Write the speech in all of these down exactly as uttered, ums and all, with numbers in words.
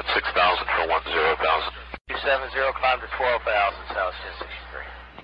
six thousand for one zero thousand. two seven zero, climb to twelve thousand, South ten sixty-three.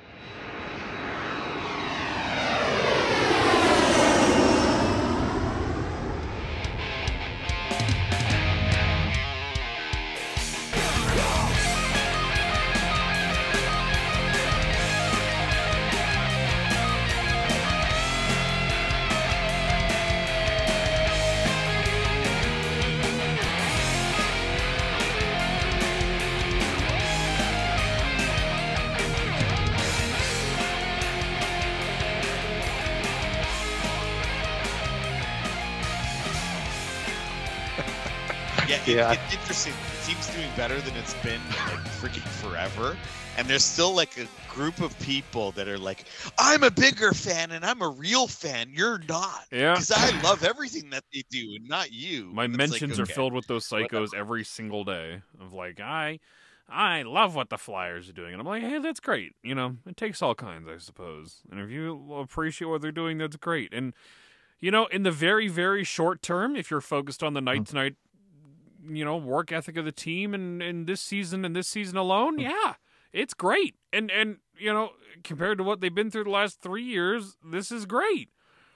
Yeah, it, Yeah. it's interesting. The team's doing better than it's been like freaking forever, and there's still like a group of people that are like, "I'm a bigger fan and I'm a real fan. You're not." Yeah. Because I love everything that they do, and not you. My And it's like, mentions are okay. filled with those psychos whatever. every single day of like, I I love what the Flyers are doing. And I'm like, hey, that's great. You know, it takes all kinds, I suppose. And if you appreciate what they're doing, that's great. And, you know, in the very, very short term, if you're focused on the night to night, you know, work ethic of the team and, and this season and this season alone, yeah, it's great. And, and, you know, compared to what they've been through the last three years, this is great.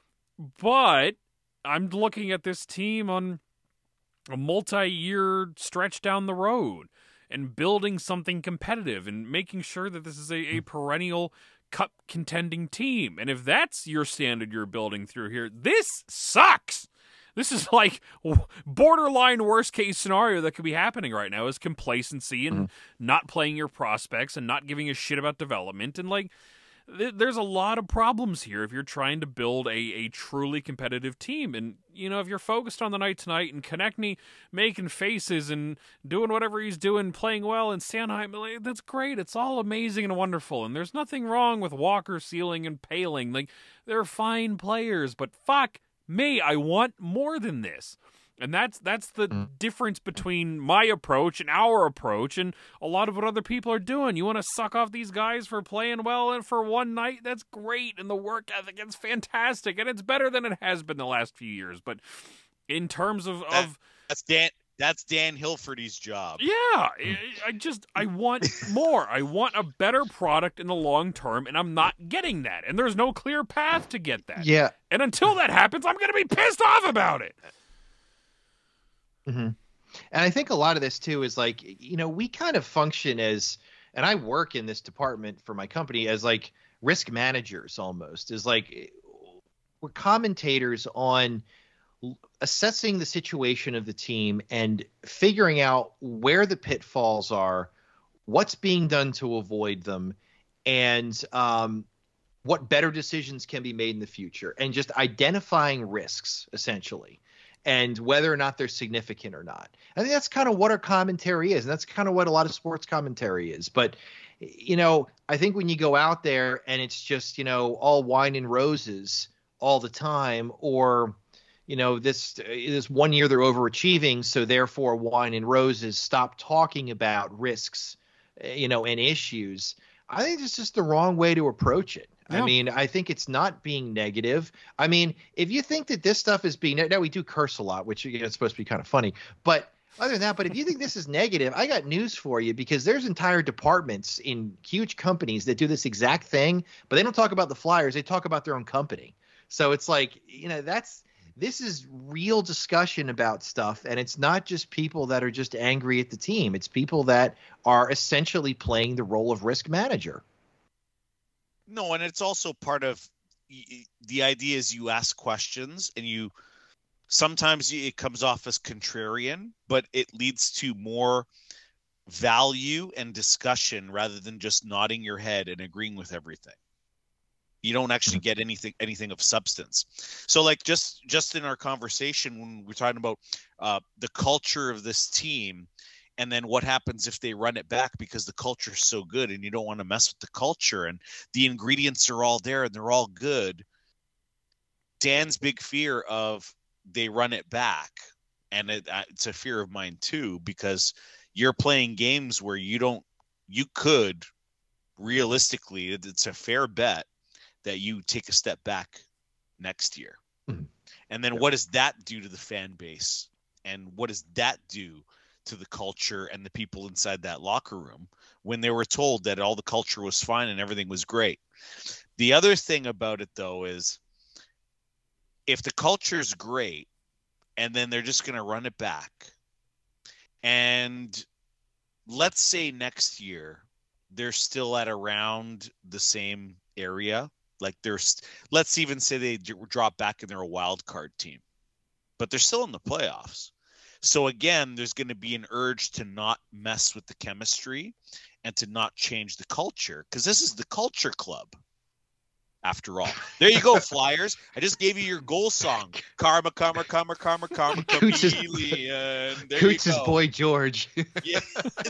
But I'm looking at this team on a multi-year stretch down the road and building something competitive and making sure that this is a, a perennial cup contending team. And if that's your standard you're building through here, this sucks. This is like borderline worst case scenario that could be happening right now is complacency and mm-hmm. not playing your prospects and not giving a shit about development. And like, th- there's a lot of problems here if you're trying to build a, a truly competitive team. And, you know, if you're focused on the night tonight and Konechny making faces and doing whatever he's doing, playing well, and Sanheim, like, that's great. It's all amazing and wonderful. And there's nothing wrong with Walker, Sealing, and Paling. Like, they're fine players, but fuck me, I want more than this. And that's that's the mm. difference between my approach and our approach and a lot of what other people are doing. You want to suck off these guys for playing well and for one night? That's great. And the work ethic is fantastic. And it's better than it has been the last few years. But in terms of... That, of that's Dan That's Dan Hilferty's job. Yeah. I, I just... I want more. I want a better product in the long term, and I'm not getting that. And there's no clear path to get that. Yeah. And until that happens, I'm going to be pissed off about it. Mm-hmm. And I think a lot of this too is like, you know, we kind of function as, and I work in this department for my company as like risk managers almost, is like we're commentators on assessing the situation of the team and figuring out where the pitfalls are, what's being done to avoid them, and um, what better decisions can be made in the future, and just identifying risks essentially. And whether or not they're significant or not. I think that's kind of what our commentary is. And that's kind of what a lot of sports commentary is. But, you know, I think when you go out there and it's just, you know, all wine and roses all the time, or, you know, this, this one year they're overachieving, so therefore wine and roses, stop talking about risks, you know, and issues. I think it's just the wrong way to approach it. Yeah. I mean, I think it's not being negative. I mean, if you think that this stuff is being – now we do curse a lot, which, you know, it's supposed to be kind of funny. But other than that, but if you think this is negative, I got news for you, because there's entire departments in huge companies that do this exact thing, but they don't talk about the Flyers. They talk about their own company. So it's like, you know, that's – this is real discussion about stuff, and it's not just people that are just angry at the team. It's people that are essentially playing the role of risk manager. No, and it's also part of the idea is you ask questions and you sometimes it comes off as contrarian, but it leads to more value and discussion rather than just nodding your head and agreeing with everything. You don't actually get anything anything of substance. So like just just in our conversation when we're talking about uh, the culture of this team, and then what happens if they run it back because the culture is so good and you don't want to mess with the culture and the ingredients are all there and they're all good. Dan's big fear of they run it back. And it, it's a fear of mine too, because you're playing games where you don't, you could realistically, it's a fair bet that you take a step back next year. Mm-hmm. And then yeah. what does that do to the fan base? And what does that do to the culture and the people inside that locker room when they were told that all the culture was fine and everything was great. The other thing about it, though, is if the culture is great and then they're just going to run it back, and let's say next year they're still at around the same area, like there's, let's even say they drop back and they're a wild card team, but they're still in the playoffs. So again, there's going to be an urge to not mess with the chemistry and to not change the culture, because this is the culture club. After all, there you go, Flyers. I just gave you your goal song. Karma, karma, karma, karma, karma, chameleon. There Coots' you go. Boy George. Yeah,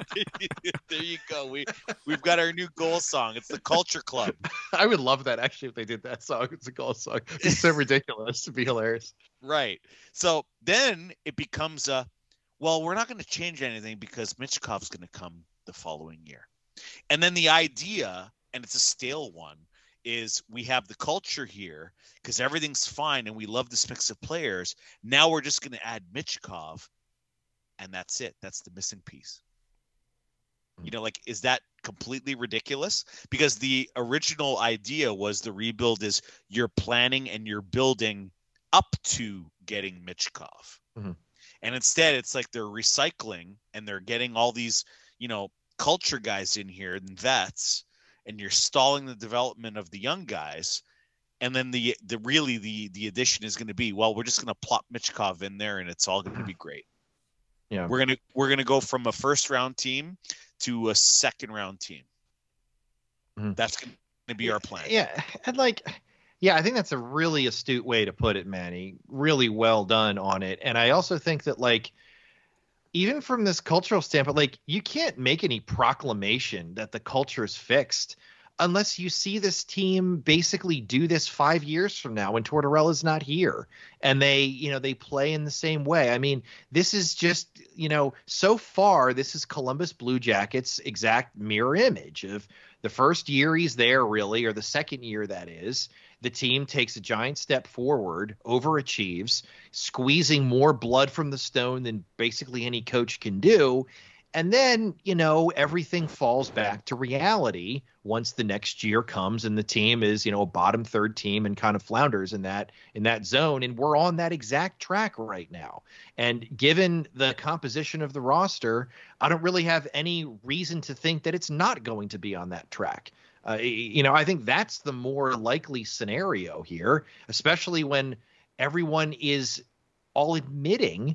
there you go. We we've got our new goal song. It's the Culture Club. I would love that actually if they did that song. It's a goal song. It's so ridiculous. It'd be hilarious. Right. So then it becomes a, well, we're not going to change anything because Michkov's going to come the following year, and then the idea, and it's a stale one, is we have the culture here because everything's fine and we love this mix of players. Now we're just going to add Michkov, and that's it. That's the missing piece. You know, like, is that completely ridiculous? Because the original idea was the rebuild is you're planning and you're building up to getting Michkov. Mm-hmm. And instead it's like they're recycling and they're getting all these, you know, culture guys in here and vets, and you're stalling the development of the young guys. And then the the really the the addition is going to be, well, we're just going to plop Michkov in there and it's all going to be great. Yeah. We're going to we're going to go from a first round team to a second round team. Mm-hmm. That's going to be our plan. Yeah. And like, yeah, I think that's a really astute way to put it, Manny. Really well done on it. And I also think that, like, even from this cultural standpoint, like, you can't make any proclamation that the culture is fixed unless you see this team basically do this five years from now when Tortorella's not here and they, you know, they play in the same way. I mean, this is just, you know, so far, this is Columbus Blue Jackets' exact mirror image of the first year he's there, really, or the second year, that is. The team takes a giant step forward, overachieves, squeezing more blood from the stone than basically any coach can do. And then, you know, everything falls back to reality once the next year comes and the team is, you know, a bottom third team and kind of flounders in that in that zone. And we're on that exact track right now. And given the composition of the roster, I don't really have any reason to think that it's not going to be on that track. Uh, you know, I think that's the more likely scenario here, especially when everyone is all admitting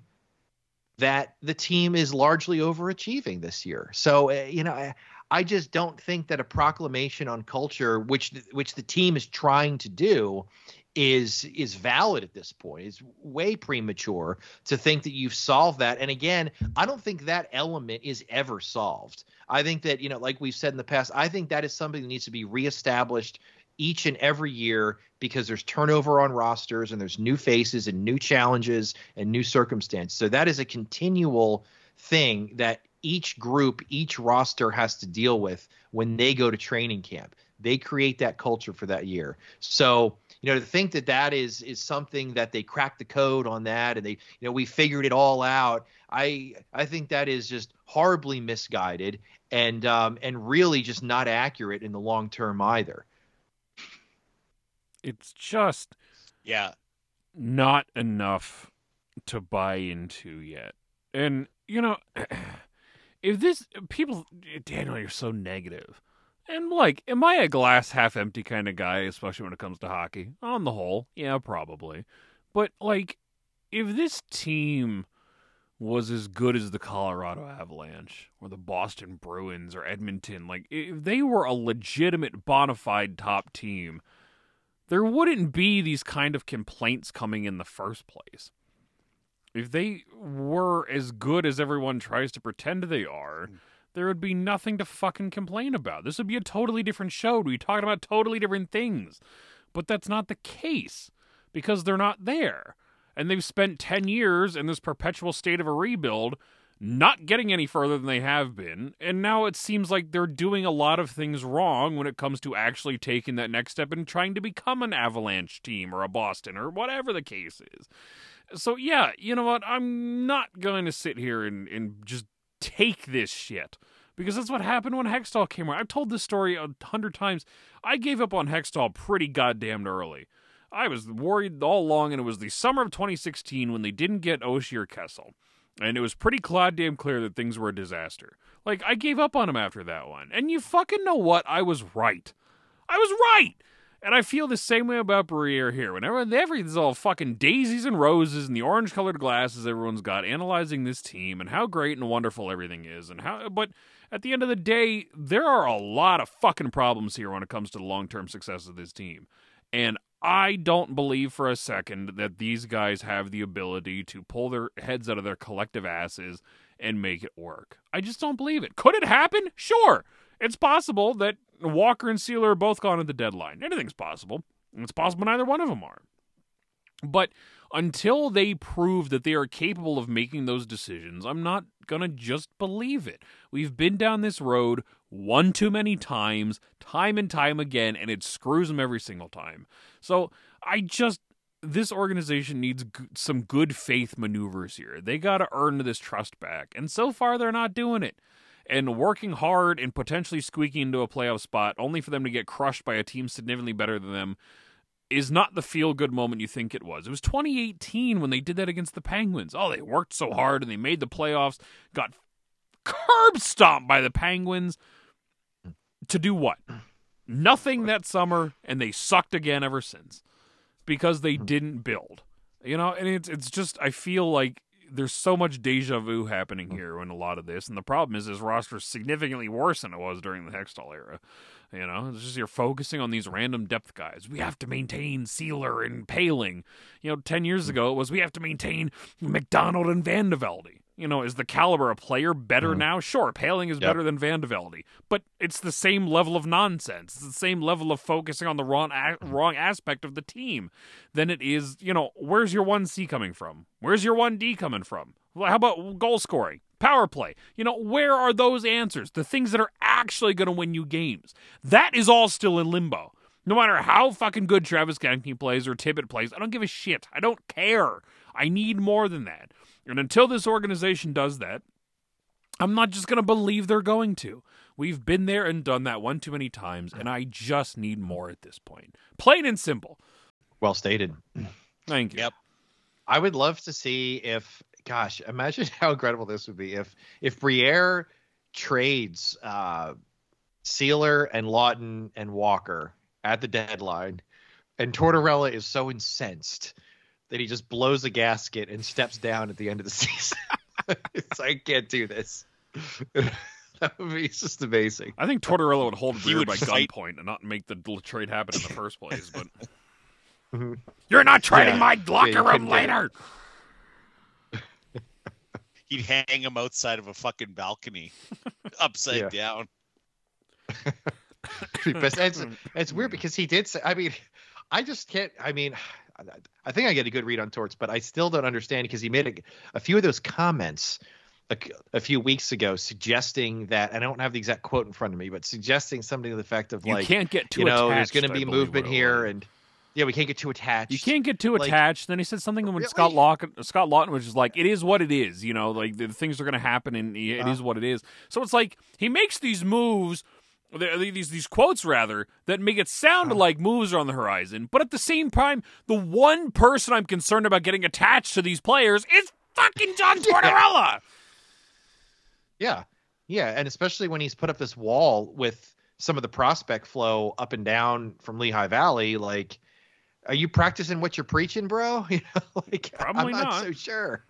that the team is largely overachieving this year. So, uh, you know, I, I just don't think that a proclamation on culture, which which the team is trying to do, is is valid at this point. It's way premature to think that you've solved that. And again, I don't think that element is ever solved. I think that, you know, like we've said in the past, I think that is something that needs to be reestablished each and every year because there's turnover on rosters and there's new faces and new challenges and new circumstances. So that is a continual thing that each group, each roster has to deal with when they go to training camp. They create that culture for that year. So, you know, to think that that is is something that they cracked the code on that and they, you know, we figured it all out. I I think that is just horribly misguided and um, and really just not accurate in the long term either. It's just yeah, not enough to buy into yet. And, you know, if this people, Daniel, you're so negative. And, like, am I a glass half empty kind of guy, especially when it comes to hockey? On the whole, yeah, probably. But, like, if this team was as good as the Colorado Avalanche or the Boston Bruins or Edmonton, like, if they were a legitimate bona fide top team, there wouldn't be these kind of complaints coming in the first place. If they were as good as everyone tries to pretend they are, there would be nothing to fucking complain about. This would be a totally different show. We'd be talking about totally different things. But that's not the case, because they're not there. And they've spent ten years in this perpetual state of a rebuild, not getting any further than they have been, and now it seems like they're doing a lot of things wrong when it comes to actually taking that next step and trying to become an Avalanche team or a Boston or whatever the case is. So, yeah, you know what? I'm not going to sit here and, and just take this shit. Because that's what happened when Hextall came around. I've told this story a hundred times. I gave up on Hextall pretty goddamn early. I was worried all along, and it was the summer of twenty sixteen when they didn't get Oshie or Kessel. And it was pretty goddamn clear that things were a disaster. Like, I gave up on him after that one. And you fucking know what? I was right. I was right! And I feel the same way about Briere here. Whenever everything's all fucking daisies and roses and the orange-colored glasses everyone's got analyzing this team and how great and wonderful everything is. and how. But at the end of the day, there are a lot of fucking problems here when it comes to the long-term success of this team. And I don't believe for a second that these guys have the ability to pull their heads out of their collective asses and make it work. I just don't believe it. Could it happen? Sure. It's possible that Walker and Sealer are both gone at the deadline. Anything's possible. It's possible neither one of them are. But until they prove that they are capable of making those decisions, I'm not going to just believe it. We've been down this road one too many times, time and time again, and it screws them every single time. So I just... This organization needs g- some good faith maneuvers here. They got to earn this trust back. And so far, they're not doing it. And working hard and potentially squeaking into a playoff spot only for them to get crushed by a team significantly better than them is not the feel-good moment you think it was. It was twenty eighteen when they did that against the Penguins. Oh, they worked so hard and they made the playoffs, got curb stomped by the Penguins. To do what? Nothing that summer, and they sucked again ever since because they didn't build. You know, and it's it's just, I feel like there's so much deja vu happening here in a lot of this, and the problem is this roster is significantly worse than it was during the Hextall era. You know, it's just you're focusing on these random depth guys. We have to maintain Sealer and Paling. You know, ten years ago it was we have to maintain McDonald and Van de Velde. You know, is the caliber of player better mm. now? Sure, Paling is yep. better than Van de Velde, but it's the same level of nonsense. It's the same level of focusing on the wrong a- wrong aspect of the team than it is, you know, where's your one C coming from? Where's your one D coming from? Well, how about goal scoring? Power play? You know, where are those answers? The things that are actually going to win you games. That is all still in limbo. No matter how fucking good Travis Konecny plays or Tippett plays, I don't give a shit. I don't care. I need more than that. And until this organization does that, I'm not just going to believe they're going to. We've been there and done that one too many times, and I just need more at this point. Plain and simple. Well stated. Thank you. Yep. I would love to see if, gosh, imagine how incredible this would be if if Briere trades uh, Sealer and Lawton and Walker at the deadline, and Tortorella is so incensed that he just blows a gasket and steps down at the end of the season. It's like, I can't do this. That would be just amazing. I think Tortorella would hold Briere would by fight. gunpoint and not make the trade happen in the first place. But you're not trading Yeah. my locker Yeah, you room couldn't get later. He'd hang him outside of a fucking balcony, upside Yeah. down. But it's, it's weird because he did say, I mean, I just can't, I mean, I think I get a good read on Torts, but I still don't understand because he made a, a few of those comments a, a few weeks ago suggesting that, and I don't have the exact quote in front of me, but suggesting something to the effect of You like, can't get too you know, attached. there's going to I be believe movement what it here was. and yeah, we can't get too attached. You can't get too Like- attached. Then he said something when Really? Scott Lawton, Scott Lawton was just like, it is what it is. You know, like the, the things are going to happen and it Uh-huh. is what it is. So it's like he makes these moves, these these quotes rather, that make it sound Uh-huh. like moves are on the horizon. But at the same time, the one person I'm concerned about getting attached to these players is fucking John Tortorella. Yeah. Yeah. And especially when he's put up this wall with some of the prospect flow up and down from Lehigh Valley, like, are you practicing what you're preaching, bro? You know, like, Probably I'm not, not. so sure.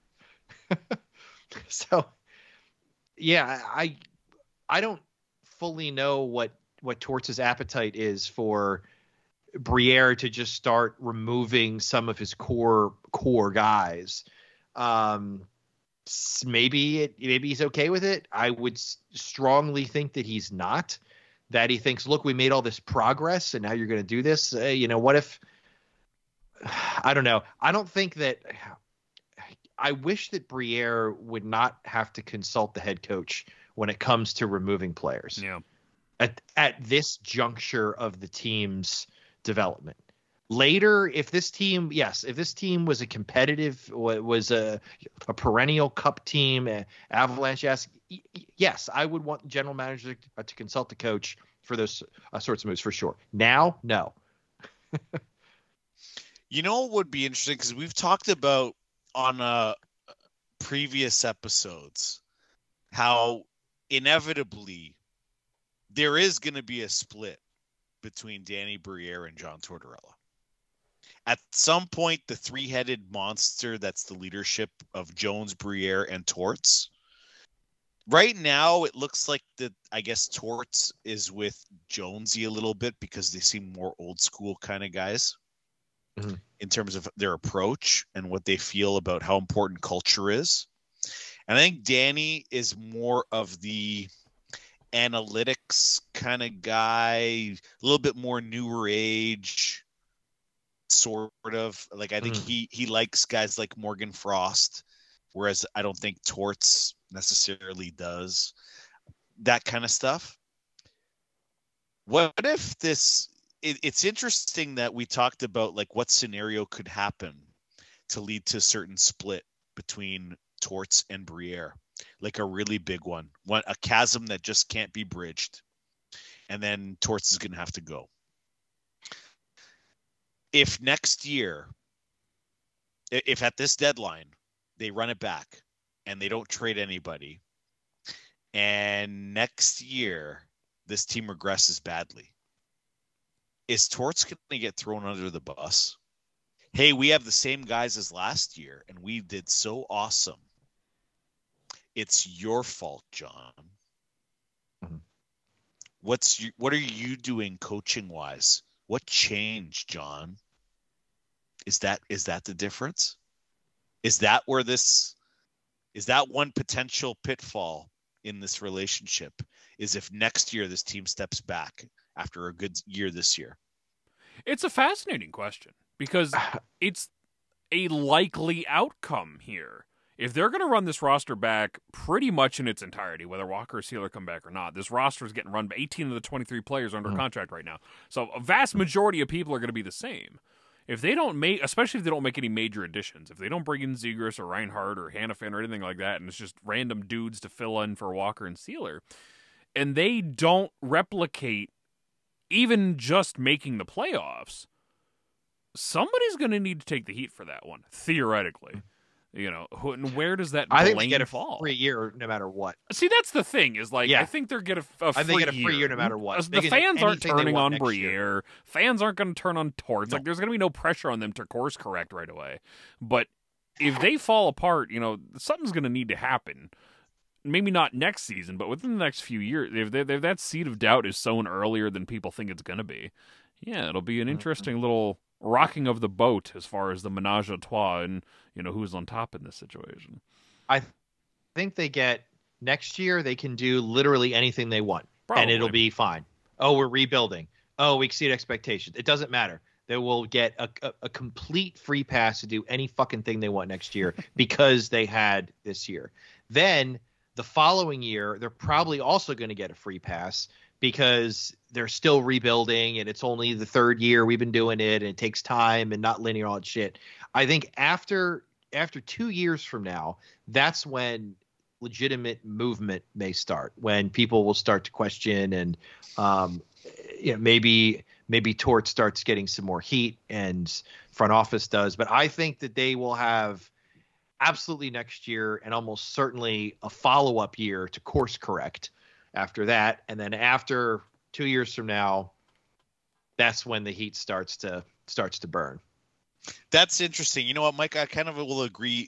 So, yeah, I I don't fully know what what Torts' appetite is for Briere to just start removing some of his core core guys. Um, s- maybe it maybe he's okay with it. I would s- strongly think that he's not. That he thinks, look, we made all this progress, and now you're going to do this. Uh, you know, what if? I don't know. I don't think that. I wish that Briere would not have to consult the head coach when it comes to removing players Yeah. at at this juncture of the team's development. later, if this team, yes, if this team was a competitive, was a, a perennial cup team, uh, Avalanche, yes, yes, I would want the general manager to, to consult the coach for those uh, sorts of moves for sure. Now, no. You know what would be interesting, because we've talked about on uh, previous episodes how inevitably there is going to be a split between Danny Briere and John Tortorella. At some point, the three-headed monster that's the leadership of Jones, Briere, and Torts. Right now, it looks like that. I guess Torts is with Jonesy a little bit because they seem more old school kind of guys mm-hmm. in terms of their approach and what they feel about how important culture is. And I think Danny is more of the analytics kind of guy, a little bit more newer age, sort of. Like I think mm. he he likes guys like Morgan Frost, whereas I don't think Torts necessarily does that kind of stuff. What if this? It, it's interesting that we talked about like what scenario could happen to lead to a certain split between Torts and Briere. Like a really big one, one a chasm that just can't be bridged, and then Torts is going to have to go. If next year, if at this deadline they run it back and they don't trade anybody, and next year this team regresses badly, is Torts going to get thrown under the bus? Hey, we have the same guys as last year, and we did so awesome. It's your fault, John. Mm-hmm. What's you, what are you doing coaching wise? What changed, John? Is that is that the difference? Is that where this is that one potential pitfall in this relationship? Is if next year this team steps back after a good year this year? It's a fascinating question because it's a likely outcome here. If they're going to run this roster back pretty much in its entirety, whether Walker or Sealer come back or not, this roster is getting run by eighteen of the twenty-three players under mm. contract right now. So a vast majority of people are going to be the same. If they don't make, especially if they don't make any major additions, if they don't bring in Zegras or Reinhardt or Hannafin or anything like that, and it's just random dudes to fill in for Walker and Sealer, and they don't replicate even just making the playoffs, somebody's going to need to take the heat for that one, theoretically. You know, who, and where does that I think they get a fall? free year no matter what. See, that's the thing is like, yeah. I think they're get a, a free I think year. get a free year no matter what. The fans aren't turning on Briere. Year. Fans aren't going to turn on Torts. No. Like, there's going to be no pressure on them to course correct right away. But if they fall apart, you know, something's going to need to happen. Maybe not next season, but within the next few years, if, they, if that seed of doubt is sown earlier than people think it's going to be, yeah, it'll be an interesting mm-hmm. little rocking of the boat as far as the menage a trois and, you know, who's on top in this situation. I th- think they get next year, they can do literally anything they want. Probably. And it'll be fine. Oh, we're rebuilding. Oh, we exceed expectations. It doesn't matter. They will get a, a, a complete free pass to do any fucking thing they want next year because they had this year. Then the following year, they're probably also going to get a free pass because they're still rebuilding and it's only the third year we've been doing it and it takes time and not linear, all that shit. I think after after two years from now, that's when legitimate movement may start, when people will start to question and um, you know, maybe maybe Torts starts getting some more heat and front office does. But I think that they will have absolutely next year and almost certainly a follow-up year to course correct after that. And then after two years from now, that's when the heat starts to starts to burn. That's interesting. You know what, Mike? I kind of will agree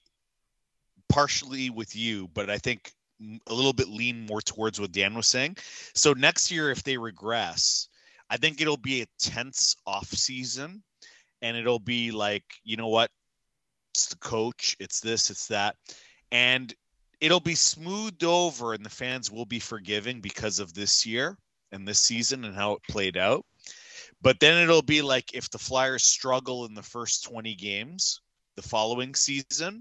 partially with you, but I think a little bit lean more towards what Dan was saying. So next year, if they regress, I think it'll be a tense off season, and it'll be like, you know what? It's the coach. It's this. It's that. And it'll be smoothed over and the fans will be forgiving because of this year and this season and how it played out. But then it'll be like if the Flyers struggle in the first twenty games the following season,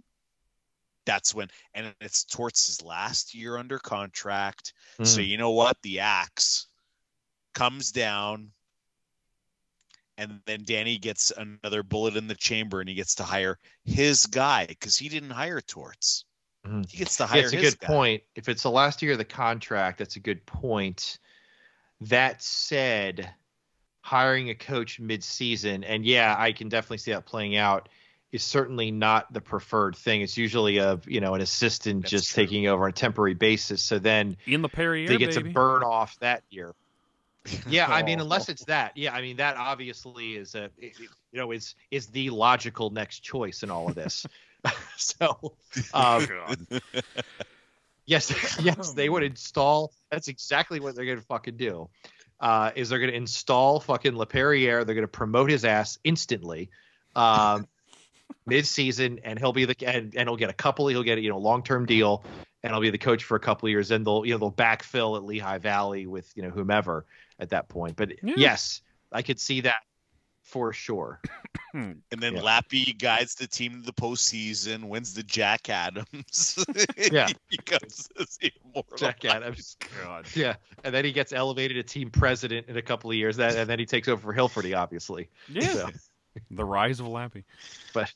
that's when, and it's Torts' last year under contract. Mm. So you know what? The axe comes down and then Danny gets another bullet in the chamber, and he gets to hire his guy because he didn't hire Torts. Mm-hmm. He gets to Yeah, hire it's a his good guy. point. If it's the last year of the contract, that's a good point. That said, hiring a coach mid-season, and yeah, I can definitely see that playing out, is certainly not the preferred thing. It's usually a you know an assistant That's just true. taking over on a temporary basis. So then In the Perrier, they get baby. to burn off that year. Yeah, I mean, Oh. unless it's that. Yeah, I mean that obviously is a you know is is the logical next choice in all of this. so, um, God. yes, yes, they would install. That's exactly what they're going to fucking do. Uh, is they're going to install fucking LePerriere. They're going to promote his ass instantly, um, mid-season, and he'll be the and, and he'll get a couple. He'll get a, you know long term deal, and he'll be the coach for a couple of years. Then they'll you know they'll backfill at Lehigh Valley with you know whomever at that point. But Yeah. yes, I could see that for sure. And then Yeah. Lappy guides the team to the postseason, wins the Jack Adams. Yeah. he becomes this immortal. Jack Adams. God. Yeah, and then he gets elevated to team president in a couple of years. That and then he takes over for Hilferty, obviously. Yeah. So, The rise of Lappy. but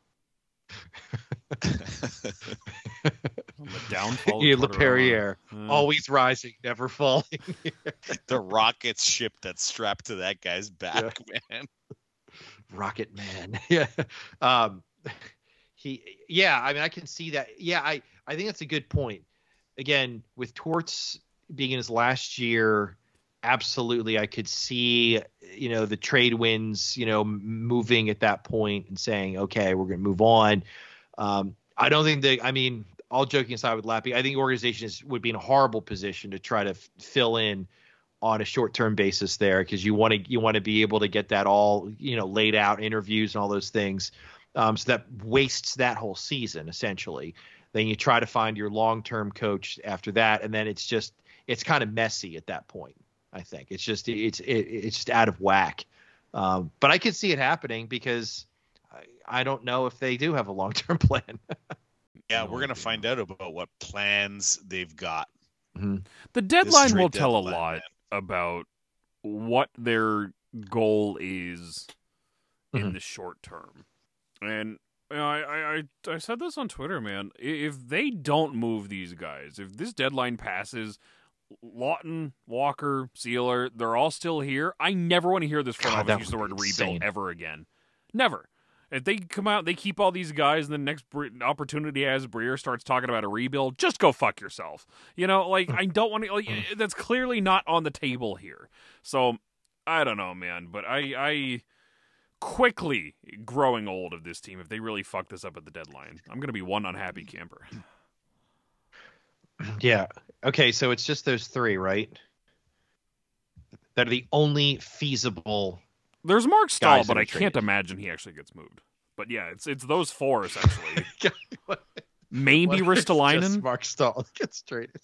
The downfall yeah, of LePerriere, Tortorella. Uh, always rising, never falling. The rocket ship that's strapped to that guy's back, man. Rocket Man. Yeah. Um, he. Yeah. I mean, I can see that. Yeah. I. I think that's a good point. Again, with Torts being in his last year, absolutely, I could see you know the trade winds, you know, m- moving at that point and saying, okay, we're going to move on. Um, I don't think that. I mean, all joking aside with Lappy, I think the organization is, would be in a horrible position to try to f- fill in on a short-term basis there, because you want to you want to be able to get that all you know laid out, interviews and all those things, um, so that wastes that whole season essentially. Then you try to find your long-term coach after that, and then it's just it's kind of messy at that point. I think it's just it's it, it's just out of whack. Um, but I could see it happening because I, I don't know if they do have a long-term plan. Yeah, No we're gonna idea. find out about what plans they've got. The deadline trade will tell a deadline, lot man. about what their goal is in Mhm. the short term. And you know, I, I, I, I said this on Twitter, man. I- If they don't move these guys, if this deadline passes, Lawton, Walker, Sealer, they're all still here. I never want to hear this front God, office that use the would word be rebuild insane. ever again. Never. If they come out, they keep all these guys, and the next Bre- opportunity as Breer starts talking about a rebuild, just go fuck yourself. You know, like, I don't want to, like, that's clearly not on the table here. So, I don't know, man, but I, I quickly growing old of this team if they really fuck this up at the deadline. I'm going to be one unhappy camper. Yeah. Okay, so it's just those three, right? That are the only feasible. There's Mark Stahl, Guys that but are I can't traded. imagine he actually gets moved. But yeah, it's it's those four essentially. What Maybe if it's just Ristolainen. Mark Stahl gets traded.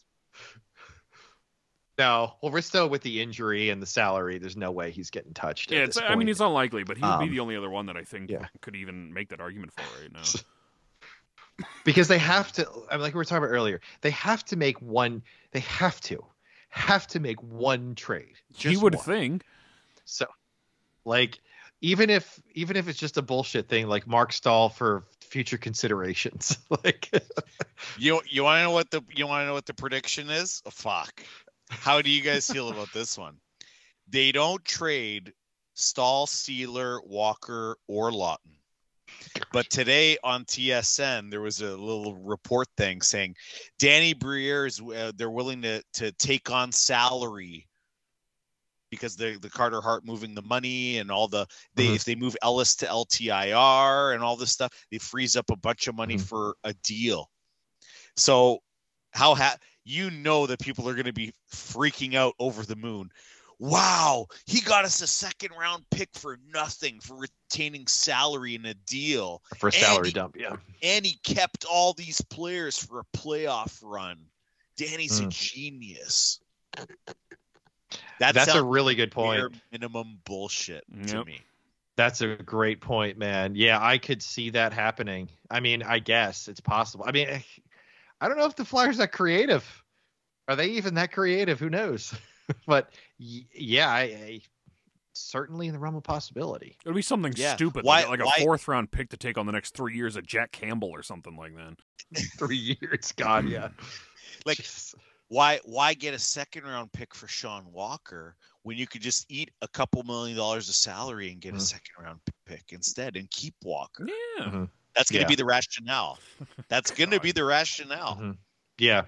No, well, Risto with the injury and the salary, there's no way he's getting touched. Yeah, at it's, this I mean point. it's unlikely, but he would be Um, the only other one that I think yeah. could even make that argument for right now. Because they have to. I mean, like we were talking about earlier, they have to make one. They have to, have to make one trade. He Just would one. think. So, like, even if even if it's just a bullshit thing, like Mark Stahl for future considerations, like, You you want to know what the you want to know what the prediction is? Oh, fuck. How do you guys feel about this one? They don't trade Stahl, Sealer, Walker, or Lawton. But today on T S N, there was a little report thing saying Danny Briere is uh, they're willing to to take on salary because the the Carter Hart moving the money and all the they Mhm. if they move Ellis to L T I R and all this stuff, it frees up a bunch of money Mhm. for a deal. So how ha- you know that people are going to be freaking out over the moon. Wow, he got us a second round pick for nothing for retaining salary in a deal. for a salary Andy- dump. Yeah. And he kept all these players for a playoff run. Danny's a Mm. genius. That That's a sounds really good bare point. minimum bullshit to Yep. me. That's a great point, man. Yeah, I could see that happening. I mean, I guess it's possible. I mean, I don't know if the Flyers are creative. Are they even that creative? Who knows? But y- yeah, I, I certainly in the realm of possibility. It would be something Yeah. stupid, Why- like, like a why- fourth round pick to take on the next three years of Jack Campbell or something like that. Three years, God, yeah. Like, why why get a second round pick for Sean Walker when you could just eat a couple million dollars of salary and get Mhm. a second round pick instead and keep Walker? Yeah. Mhm. That's going to Yeah. be the rationale. That's going to God. be the rationale. Mhm. Yeah.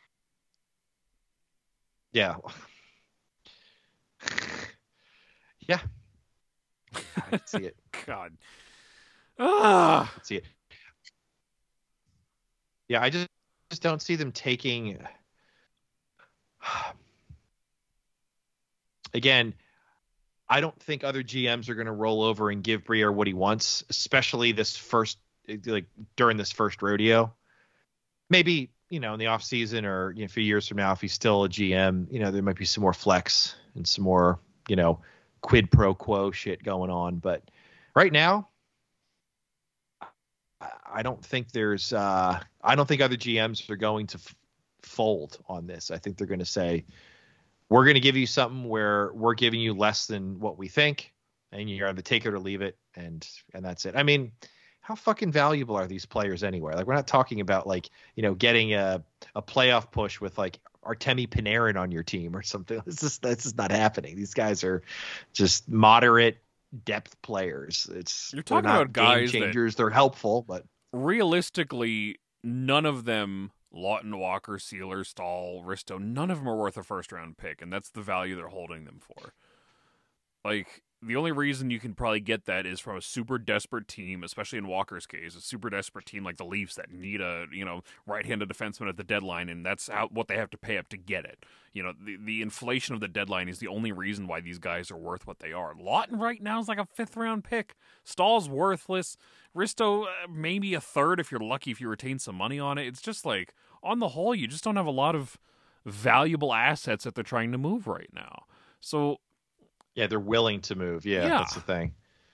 Yeah. Yeah. I can see it. God. Ah. I can see it. Yeah, I just, just don't see them taking. Again, I don't think other G Ms are going to roll over and give Briere what he wants, especially this first, like during this first rodeo. Maybe, you know, in the off season or you know, a few years from now, if he's still a G M, you know, there might be some more flex and some more, you know, quid pro quo shit going on. But right now, I- I don't think there's, uh, I don't think other G Ms are going to f- fold on this. I think they're going to say, we're going to give you something where we're giving you less than what we think, and you're either take it or leave it, and and that's it. I mean, how fucking valuable are these players anyway? Like, we're not talking about like, you know, getting a a playoff push with like Artemi Panarin on your team or something. It's just that's just not happening. These guys are just moderate depth players. It's You're they're talking not about guys game that- changers. They're helpful, but Realistically, none of them, Lawton, Walker, Sealer, Stahl, Risto, none of them are worth a first round pick, and that's the value they're holding them for. Like, the only reason you can probably get that is from a super desperate team, especially in Walker's case, a super desperate team like the Leafs that need a, you know, right-handed defenseman at the deadline, and that's how what they have to pay up to get it. You know, the, the inflation of the deadline is the only reason why these guys are worth what they are. Lawton right now is like a fifth-round pick. Stahl's worthless. Risto, uh, maybe a third if you're lucky if you retain some money on it. It's just like, on the whole, you just don't have a lot of valuable assets that they're trying to move right now. So, yeah, they're willing to move. Yeah, Yeah. that's the thing.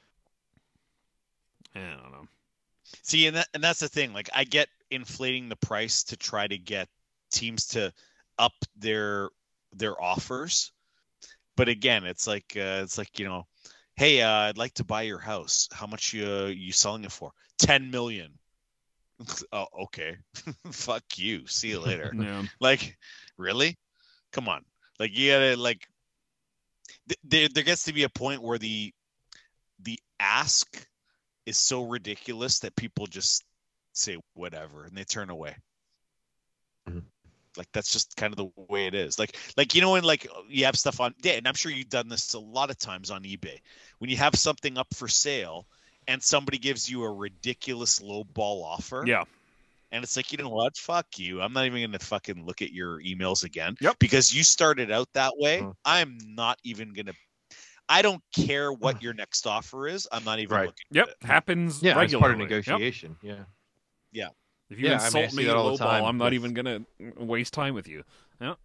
I don't know. See, and that, and that's the thing. Like, I get inflating the price to try to get teams to up their their offers, but again, it's like uh, it's like you know, hey, uh, I'd like to buy your house. How much you uh, you selling it for? Ten million. Oh, okay. Fuck you. See you later. Yeah. Like, really? Come on. Like, you gotta like. Th- there, there gets to be a point where the the ask is so ridiculous that people just say whatever and they turn away. Mhm. Like, that's just kind of the way it is. Like, like you know, when like you have stuff on, yeah, and I'm sure you've done this a lot of times on eBay. When you have something up for sale and somebody gives you a ridiculous low ball offer, Yeah. and it's like, you know what? Fuck you. I'm not even going to fucking look at your emails again. Yep. Because you started out that way. Mhm. I'm not even going to. I don't care what your next offer is. I'm not even Right. looking. Yep. At it. Happens Yeah, it's part of regularly. Yep. negotiation. Yeah. If you Yeah, I mean, I insult see me that all the lowball, time I'm not with- even going to waste time with you. Yeah.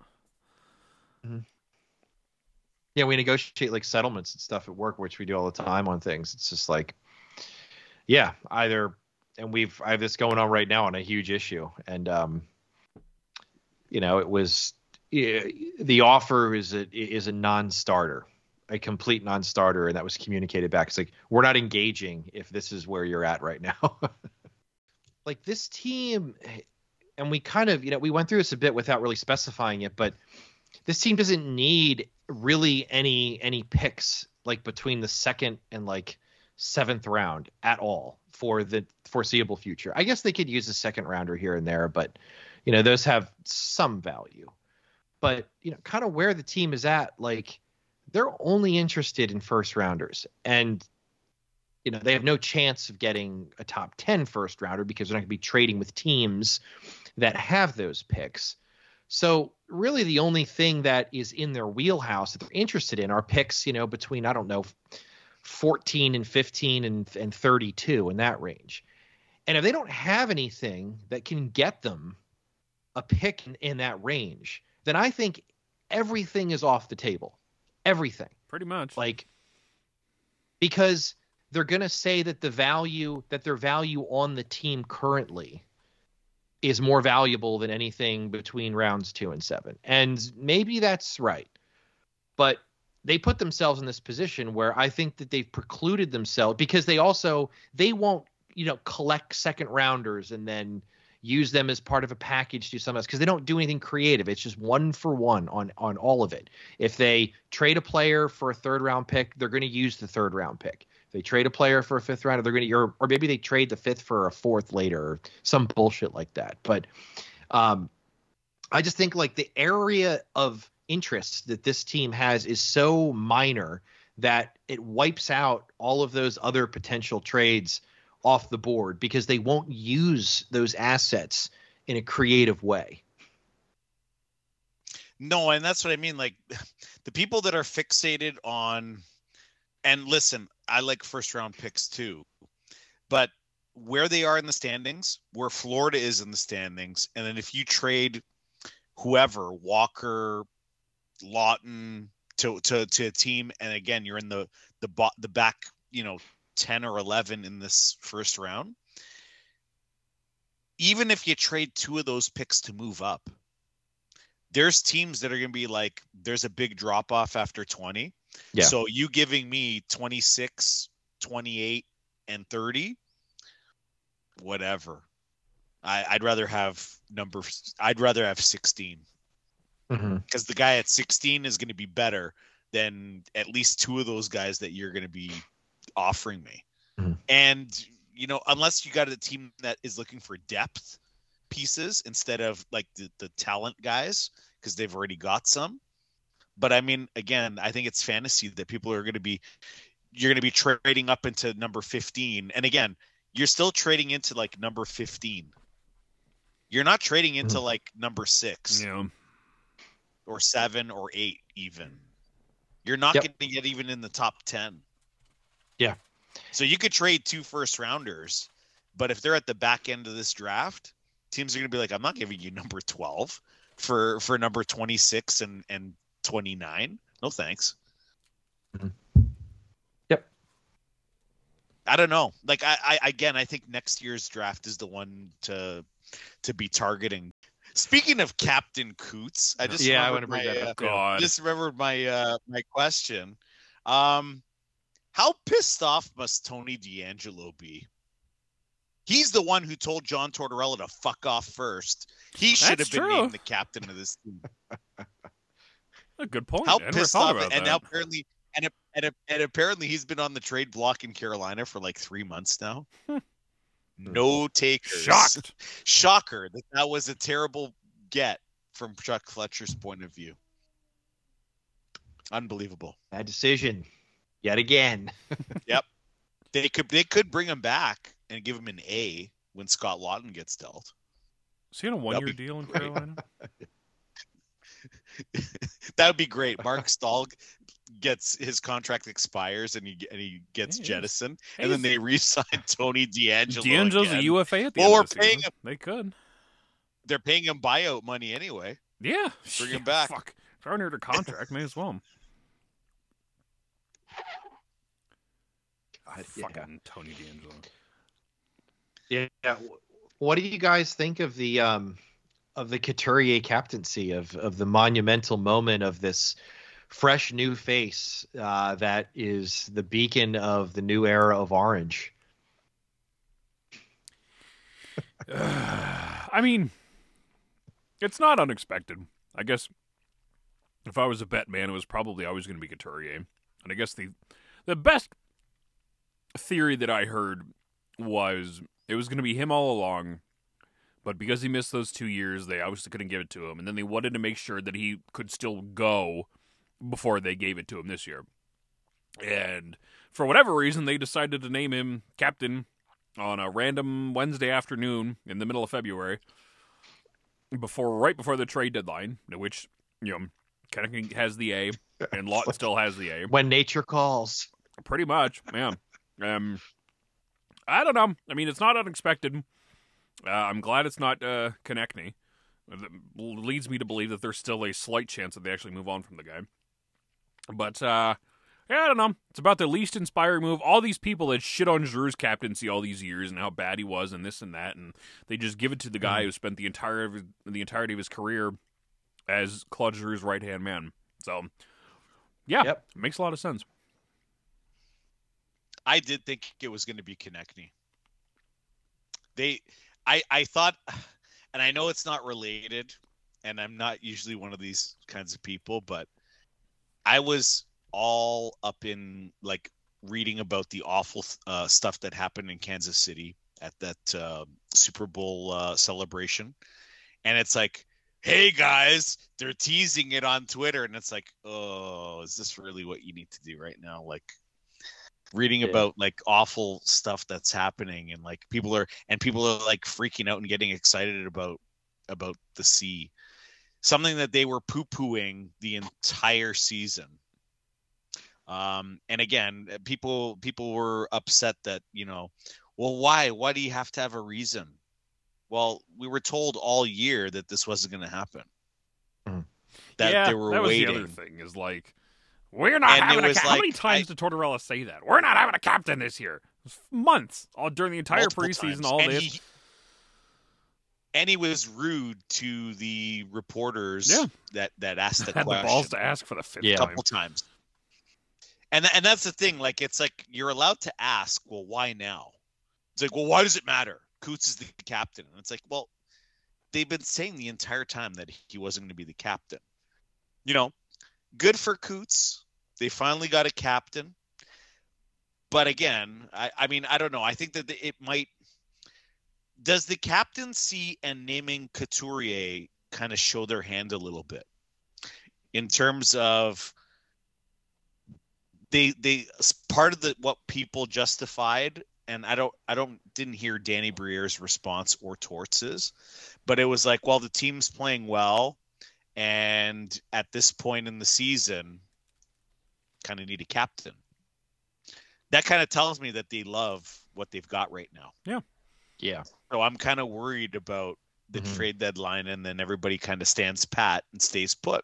Yeah, we negotiate like settlements and stuff at work, which we do all the time on things. It's just like, yeah, either, and we've, I have this going on right now on a huge issue. And, um, you know, it was, yeah, the offer is a, is a non-starter, a complete non-starter. And that was communicated back. It's like, we're not engaging if this is where you're at right now. Like this team, and we kind of, you know, we went through this a bit without really specifying it, but this team doesn't need really any any picks like between the second and like seventh round at all for the foreseeable future. I guess they could use a second rounder here and there, but you know, those have some value. But you know, kind of where the team is at, like they're only interested in first rounders, and you know, they have no chance of getting a top ten first rounder because they're not going to be trading with teams that have those picks. So really the only thing that is in their wheelhouse that they're interested in are picks, you know, between, I don't know, fourteen and fifteen and, and thirty-two in that range. And if they don't have anything that can get them a pick in, in that range, then I think everything is off the table. Everything. Pretty much. Like, because they're going to say that the value, that their value on the team currently is more valuable than anything between rounds two and seven. And maybe that's right. But they put themselves in this position where I think that they've precluded themselves because they also they won't, you know, collect second rounders and then use them as part of a package to do something else because they don't do anything creative. It's just one for one on on all of it. If they trade a player for a third round pick, they're going to use the third round pick. If they trade a player for a fifth rounder, they're going to, or, or maybe they trade the fifth for a fourth later or some bullshit like that. But um, I just think like the area of interest that this team has is so minor that it wipes out all of those other potential trades off the board because they won't use those assets in a creative way. No, and that's what I mean. Like the people that are fixated on, and listen, I like first round picks too, but where they are in the standings, where Florida is in the standings, and then if you trade whoever, Walker, Lawton to to to a team, and again you're in the the bo- the back, you know, ten or eleven in this first round. Even if you trade two of those picks to move up, there's teams that are going to be like, there's a big drop off after twenty. Yeah. So you giving me twenty-six, twenty-eight, and thirty, whatever. I, I'd rather have number. I'd rather have sixteen. Mm-hmm. Because the guy at sixteen is going to be better than at least two of those guys that you're going to be offering me. Mm-hmm. And, you know, unless you got a team that is looking for depth pieces instead of like the, the talent guys, because they've already got some. But I mean, again, I think it's fantasy that people are going to be, you're going to be trading up into number fifteen. And again, you're still trading into like number fifteen. You're not trading into Mm-hmm. like number six. Yeah. Or seven or eight even. You're not Yep. going to get even in the top ten. Yeah. So you could trade two first rounders, but if they're at the back end of this draft, teams are going to be like, I'm not giving you number twelve for, for number twenty-six and, and twenty-nine. No, thanks. Mm-hmm. Yep. I don't know. Like I, I, again, I think next year's draft is the one to, to be targeting. Speaking of Captain Coots, I just Yeah, I want remembered to bring my, that up. uh, God. just remembered my uh, my question. Um, how pissed off must Tony D'Angelo be? He's the one who told John Tortorella to fuck off first. He should That's have been true. named the captain of this team. A good point. How I never pissed thought off, about and that. now apparently, and and and apparently he's been on the trade block in Carolina for like three months now. No takers. Shocked. Shocker that that was a terrible get from Chuck Fletcher's point of view. Unbelievable. Bad decision yet again. They could they could bring him back and give him an A when Scott Lawton gets dealt. Is he on a one-year be deal in great. Carolina? That would be great. Mark Stahl gets his contract expires and he and he gets Yeah, jettisoned, hey, and then they re-sign Tony D'Angelo. D'Angelo's again. a U F A at the Well, end we're of the paying season. They could. They're paying him buyout money anyway. Yeah. Bring him Shit, back. Fuck. If they're under the contract, may as well. God, Fucking Tony D'Angelo. yeah. yeah. What do you guys think of the um of the Couturier captaincy of of the monumental moment of this fresh new face uh, that is the beacon of the new era of Orange? I mean, it's not unexpected. I guess if I was a bet man, it was probably always going to be Couturier. And I guess the the best theory that I heard was it was going to be him all along, but because he missed those two years, they obviously couldn't give it to him. And then they wanted to make sure that he could still go before they gave it to him this year. And for whatever reason, they decided to name him captain on a random Wednesday afternoon in the middle of February, before right before the trade deadline, which, you know, Kennecky has the A, and Lawton still has the A. When nature calls. Pretty much, yeah. Um, I don't know. I mean, it's not unexpected. Uh, I'm glad it's not uh, Konechny. It leads me to believe that there's still a slight chance that they actually move on from the guy. But, uh, yeah, I don't know. It's about the least inspiring move. All these people that shit on Giroux's captaincy all these years and how bad he was and this and that, and they just give it to the guy who spent the entire of his, the entirety of his career as Claude Giroux's right-hand man. So, Yeah, Yep. it makes a lot of sense. I did think it was going to be Konechny. They, I, I thought, and I know it's not related, and I'm not usually one of these kinds of people, but I was all up in like reading about the awful uh, stuff that happened in Kansas City at that uh, Super Bowl uh, celebration, and it's like, hey guys, they're teasing it on Twitter, and it's like, oh, is this really what you need to do right now? Like reading Yeah. about like awful stuff that's happening, and like people are and people are like freaking out and getting excited about about the sea, something that they were poo-pooing the entire season. Um, and again, people people were upset that, you know, well, why? Why do you have to have a reason? Well, we were told all year that this wasn't going to happen. Mhm. That yeah, they were that was waiting. the other thing. Is like, we're not And having it a was ca- How many like, times I- did Tortorella say that? We're not having a captain this year. It was months, all during the entire Multiple preseason, times. all and this. He, and he was rude to the reporters Yeah. that, that asked the Had question the balls to ask for the fifth Yeah. a time. couple times. And th- and that's the thing. Like, it's like you're allowed to ask, well, why now? It's like, well, why does it matter? Coots is the captain. And it's like, well, they've been saying the entire time that he wasn't going to be the captain. You know, good for Coots. They finally got a captain. But again, I, I mean, I don't know. I think that it might. Does the captaincy and naming Couturier kind of show their hand a little bit in terms of they they part of the what people justified, and I don't I don't didn't hear Danny Briere's response or Torts's, but it was like, well, the team's playing well, and at this point in the season, kind of need a captain. That kind of tells me that they love what they've got right now. Yeah. So I'm kind of worried about the Mhm. trade deadline, and then everybody kind of stands pat and stays put.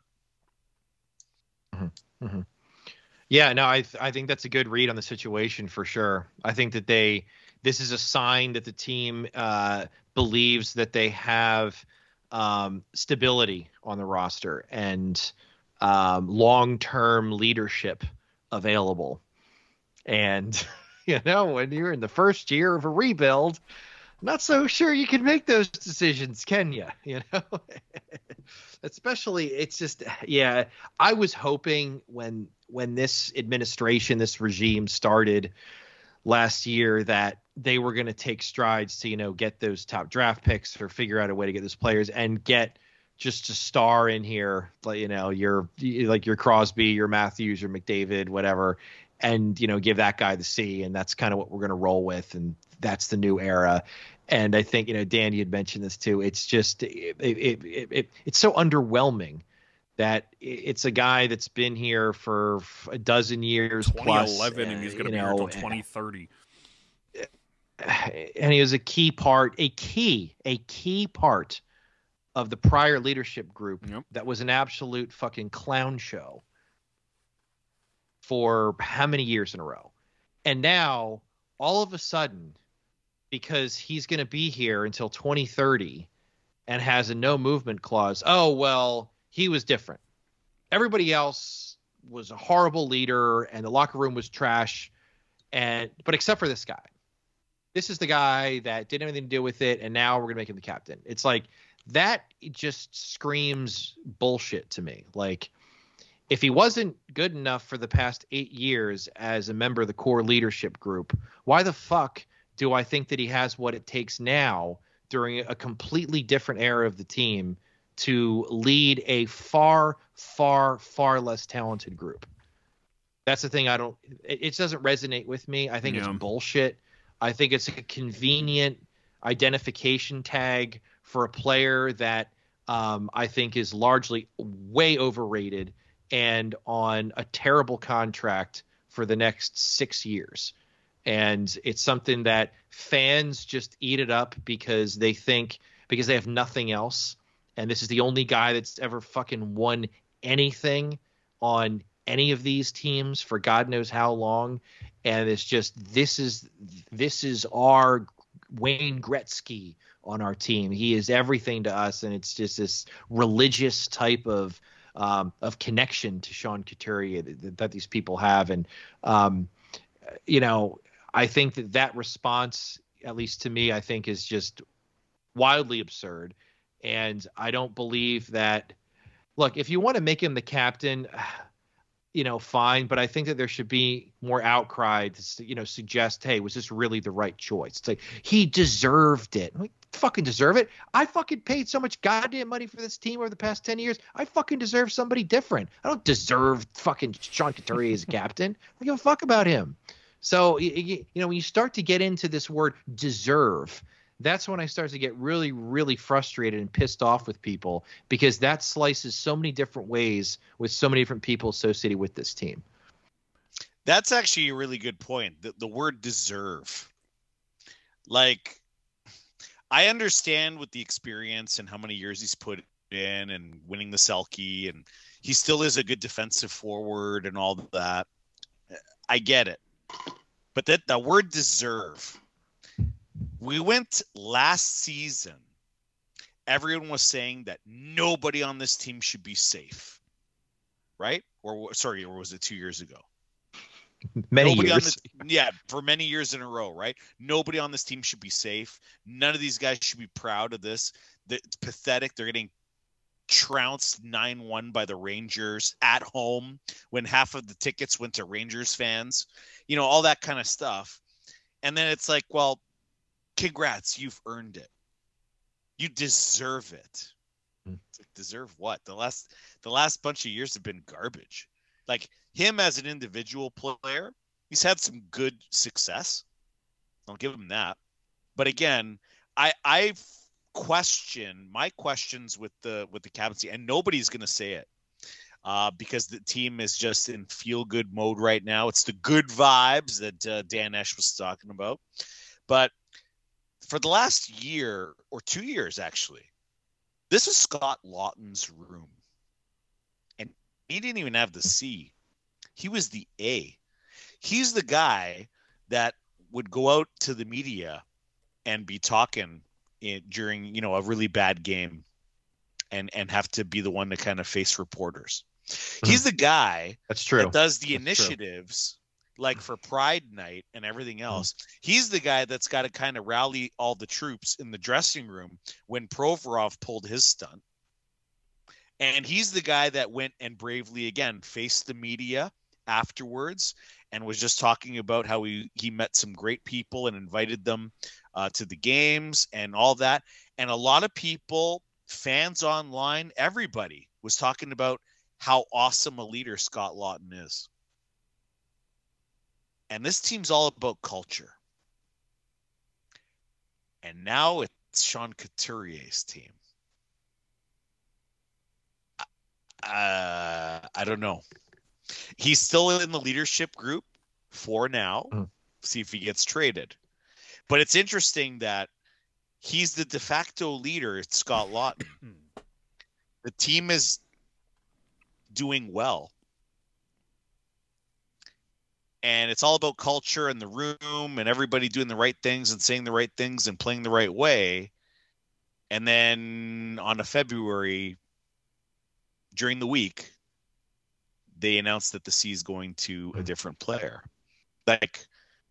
Yeah, no, I th- I think that's a good read on the situation for sure. I think that they this is a sign that the team uh, believes that they have um, stability on the roster and um, long-term leadership available. And you know, when you're in the first year of a rebuild, not so sure you can make those decisions, can you? You know, especially it's just, yeah, I was hoping when when this administration, this regime started last year, that they were going to take strides to, you know, get those top draft picks or figure out a way to get those players and get just a star in here, like, you know, your like your Crosby, your Matthews, your McDavid, whatever, and, you know, give that guy the C, and that's kind of what we're going to roll with, and that's the new era. And I think, you know, Dan, you had mentioned this too. It's just it, it, it, it it's so underwhelming that it's a guy that's been here for a dozen years plus, twenty eleven, and he's going to be you here know, until twenty thirty. and he was a key part, a key, a key part of the prior leadership group Yep. that was an absolute fucking clown show for how many years in a row. And now, all of a sudden, because he's going to be here until twenty thirty and has a no movement clause, oh, well, he was different. Everybody else was a horrible leader and the locker room was trash. And but except for this guy. This is the guy that didn't have anything to do with it, and now we're going to make him the captain. It's like that just screams bullshit to me. Like, if he wasn't good enough for the past eight years as a member of the core leadership group, why the fuck do I think that he has what it takes now during a completely different era of the team to lead a far, far, far less talented group? That's the thing. I don't, it, it doesn't resonate with me. I think Yeah. it's bullshit. I think it's a convenient identification tag for a player that um, I think is largely way overrated and on a terrible contract for the next six years. And it's something that fans just eat it up because they think, because they have nothing else. And this is the only guy that's ever fucking won anything on any of these teams for God knows how long. And it's just, this is, this is our Wayne Gretzky on our team. He is everything to us. And it's just this religious type of, um, of connection to Sean Couturier that, that these people have. And, um, you know, I think that that response, at least to me, I think is just wildly absurd. And I don't believe that, look, if you want to make him the captain, you know, fine. But I think that there should be more outcry to, you know, suggest, hey, was this really the right choice? It's like, he deserved it. I'm like, fucking deserve it. I fucking paid so much goddamn money for this team over the past ten years. I fucking deserve somebody different. I don't deserve fucking Sean Couturier as a captain. I don't give a fuck about him. So, you, you know, when you start to get into this word deserve, that's when I start to get really, really frustrated and pissed off with people, because that slices so many different ways with so many different people associated with this team. That's actually a really good point. The, the word deserve. Like, I understand with the experience and how many years he's put in and winning the Selke, and he still is a good defensive forward and all that. I get it. But that the word deserve. We went last season, everyone was saying that nobody on this team should be safe, right? Or sorry, or was it two years ago? Many nobody years. On this, yeah, for many years in a row, right? Nobody on this team should be safe. None of these guys should be proud of this. It's pathetic. They're getting trounced nine one by the Rangers at home when half of the tickets went to Rangers fans. You know, all that kind of stuff. And then it's like, well, congrats, you've earned it. You deserve it. It's like, deserve what? The last the last bunch of years have been garbage. Like, him as an individual player, he's had some good success. I'll give him that. But again, I I question my questions with the with the captaincy, and nobody's gonna say it. Uh, because the team is just in feel good mode right now. It's the good vibes that uh, Dan Esch was talking about. But for the last year or two years, actually, this is Scott Laughton's room. And he didn't even have the C. He was the A. He's the guy that would go out to the media and be talking in, during, you know, a really bad game and, and have to be the one to kind of face reporters. Mm-hmm. He's the guy That's true. that does the That's initiatives. True. Like for Pride Night and everything else. Mm. He's the guy that's got to kind of rally all the troops in the dressing room when Provorov pulled his stunt. And he's the guy that went and bravely, again, faced the media afterwards and was just talking about how he, he met some great people and invited them uh, to the games and all that. And a lot of people, fans online, everybody was talking about how awesome a leader Scott Laughton is. And this team's all about culture. And now it's Sean Couturier's team. Uh, I don't know. He's still in the leadership group for now. Mm. See if he gets traded. But it's interesting that he's the de facto leader. It's Scott Laughton. The team is doing well. And it's all about culture and the room and everybody doing the right things and saying the right things and playing the right way. And then on a February, during the week, they announced that the C is going to a different player. Like,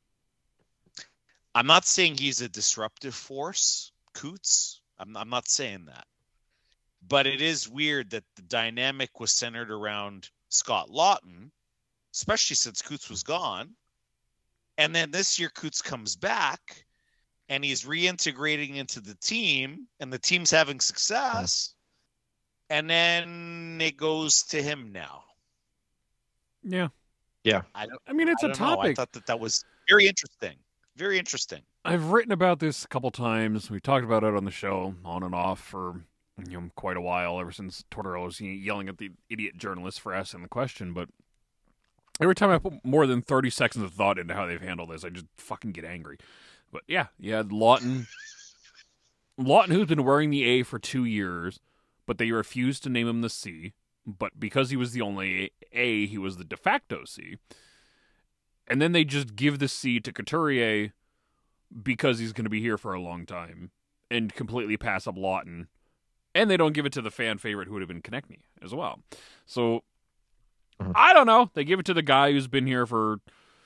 I'm not saying he's a disruptive force, Coots. I'm, I'm not saying that. But it is weird that the dynamic was centered around Scott Laughton, especially since Coots was gone. And then this year Coots comes back and he's reintegrating into the team and the team's having success. And then it goes to him now. Yeah. Yeah. I, don't, I mean, it's I a don't know. topic. I thought that that was very interesting. Very interesting. I've written about this a couple times. We talked about it on the show on and off for, you know, quite a while, ever since Tortorella was yelling at the idiot journalist for asking the question. But every time I put more than thirty seconds of thought into how they've handled this, I just fucking get angry. But yeah, yeah, Laughton. Laughton, who's been wearing the A for two years, but they refused to name him the C. But because he was the only A, he was the de facto C. And then they just give the C to Couturier because he's going to be here for a long time and completely pass up Laughton And they don't give it to the fan favorite who would have been Konechny as well. So, mm-hmm. I don't know. They give it to the guy who's been here for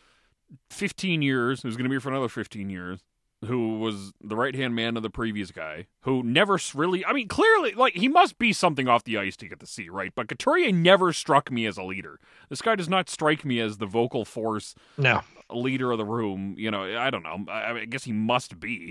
fifteen years, who's going to be here for another fifteen years, who was the right-hand man of the previous guy, who never really, I mean, clearly, like, he must be something off the ice to get to see, right? But Couturier never struck me as a leader. This guy does not strike me as the vocal force no. leader of the room. You know, I don't know. I, I guess he must be.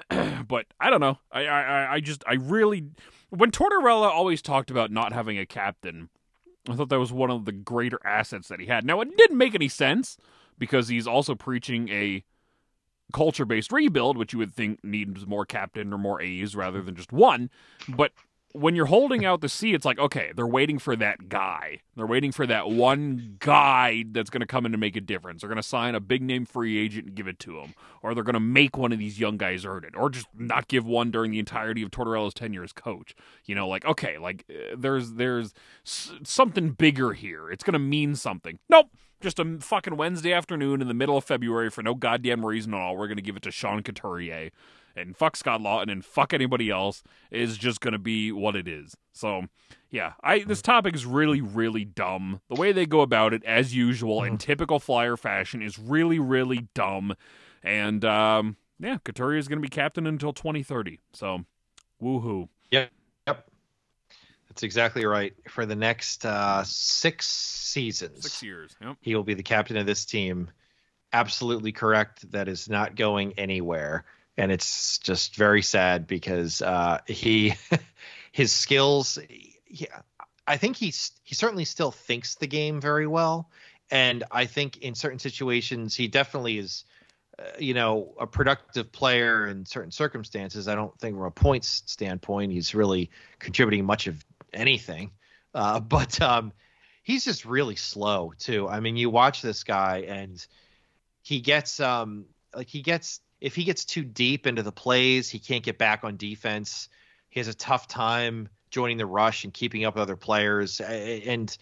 But I don't know. I, I, I just, I really, when Tortorella always talked about not having a captain, I thought that was one of the greater assets that he had. Now, it didn't make any sense, because he's also preaching a culture-based rebuild, which you would think needs more captain or more A's rather than just one. But when you're holding out the C, it's like, okay, they're waiting for that guy. They're waiting for that one guy that's going to come in to make a difference. They're going to sign a big-name free agent and give it to him. Or they're going to make one of these young guys earn it. Or just not give one during the entirety of Tortorella's tenure as coach. You know, like, okay, like, there's, there's something bigger here. It's going to mean something. Nope. Just a fucking Wednesday afternoon in the middle of February for no goddamn reason at all. We're going to give it to Sean Couturier. And fuck Scott Laughton and fuck anybody else is just going to be what it is. So, yeah, I this topic is really, really dumb. The way they go about it, as usual, in typical Flyer fashion, is really, really dumb. And, um, yeah, Couturier is going to be captain until twenty thirty. So, woohoo. Yep. Yep. That's exactly right. For the next uh, six seasons. Six years. Yep. He will be the captain of this team. Absolutely correct. That is not going anywhere. And it's just very sad because uh, he, his skills, he, I think he's, he certainly still thinks the game very well. And I think in certain situations, he definitely is, uh, you know, a productive player in certain circumstances. I don't think from a points standpoint, he's really contributing much of anything. Uh, but um, he's just really slow too. I mean, you watch this guy and he gets um, like he gets, if he gets too deep into the plays, he can't get back on defense. He has a tough time joining the rush and keeping up with other players. And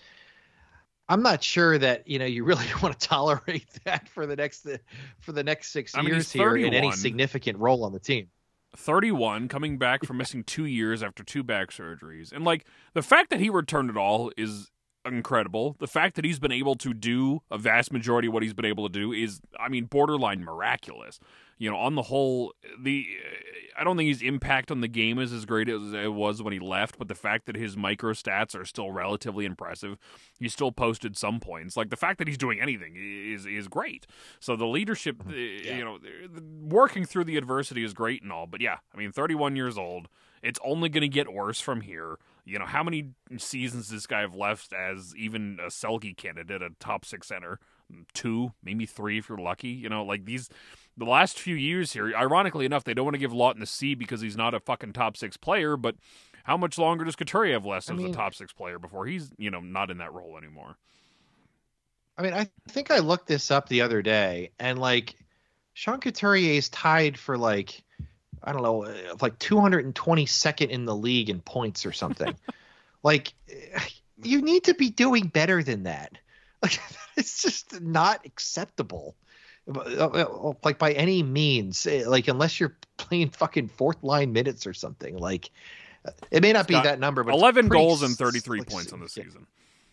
I'm not sure that, you know, you really want to tolerate that for the next for the next six I mean, years here in any significant role on the team. thirty-one, coming back from missing two years after two back surgeries. And, like, the fact that he returned at all is incredible. The fact that he's been able to do a vast majority of what he's been able to do is, I mean, borderline miraculous. You know, on the whole, the I don't think his impact on the game is as great as it was when he left, but the fact that his micro stats are still relatively impressive, he still posted some points. Like, the fact that he's doing anything is is great. So the leadership, yeah. you know, working through the adversity is great and all, but yeah, I mean, thirty-one years old, it's only going to get worse from here. You know, how many seasons does this guy have left as even a Selke candidate, a top six center? Two, maybe three if you're lucky. You know, like these, the last few years here, ironically enough, they don't want to give Laughton a C because he's not a fucking top six player, but how much longer does Couturier have left I as mean, a top six player before he's, you know, not in that role anymore? I mean, I think I looked this up the other day, and like Sean Couturier is tied for like, I don't know, like two hundred twenty-second in the league in points or something. Like, you need to be doing better than that. Like, it's just not acceptable. Like, by any means, like, unless you're playing fucking fourth line minutes or something. Like, it may not be that number, but eleven pretty, goals and thirty-three like, points on the season.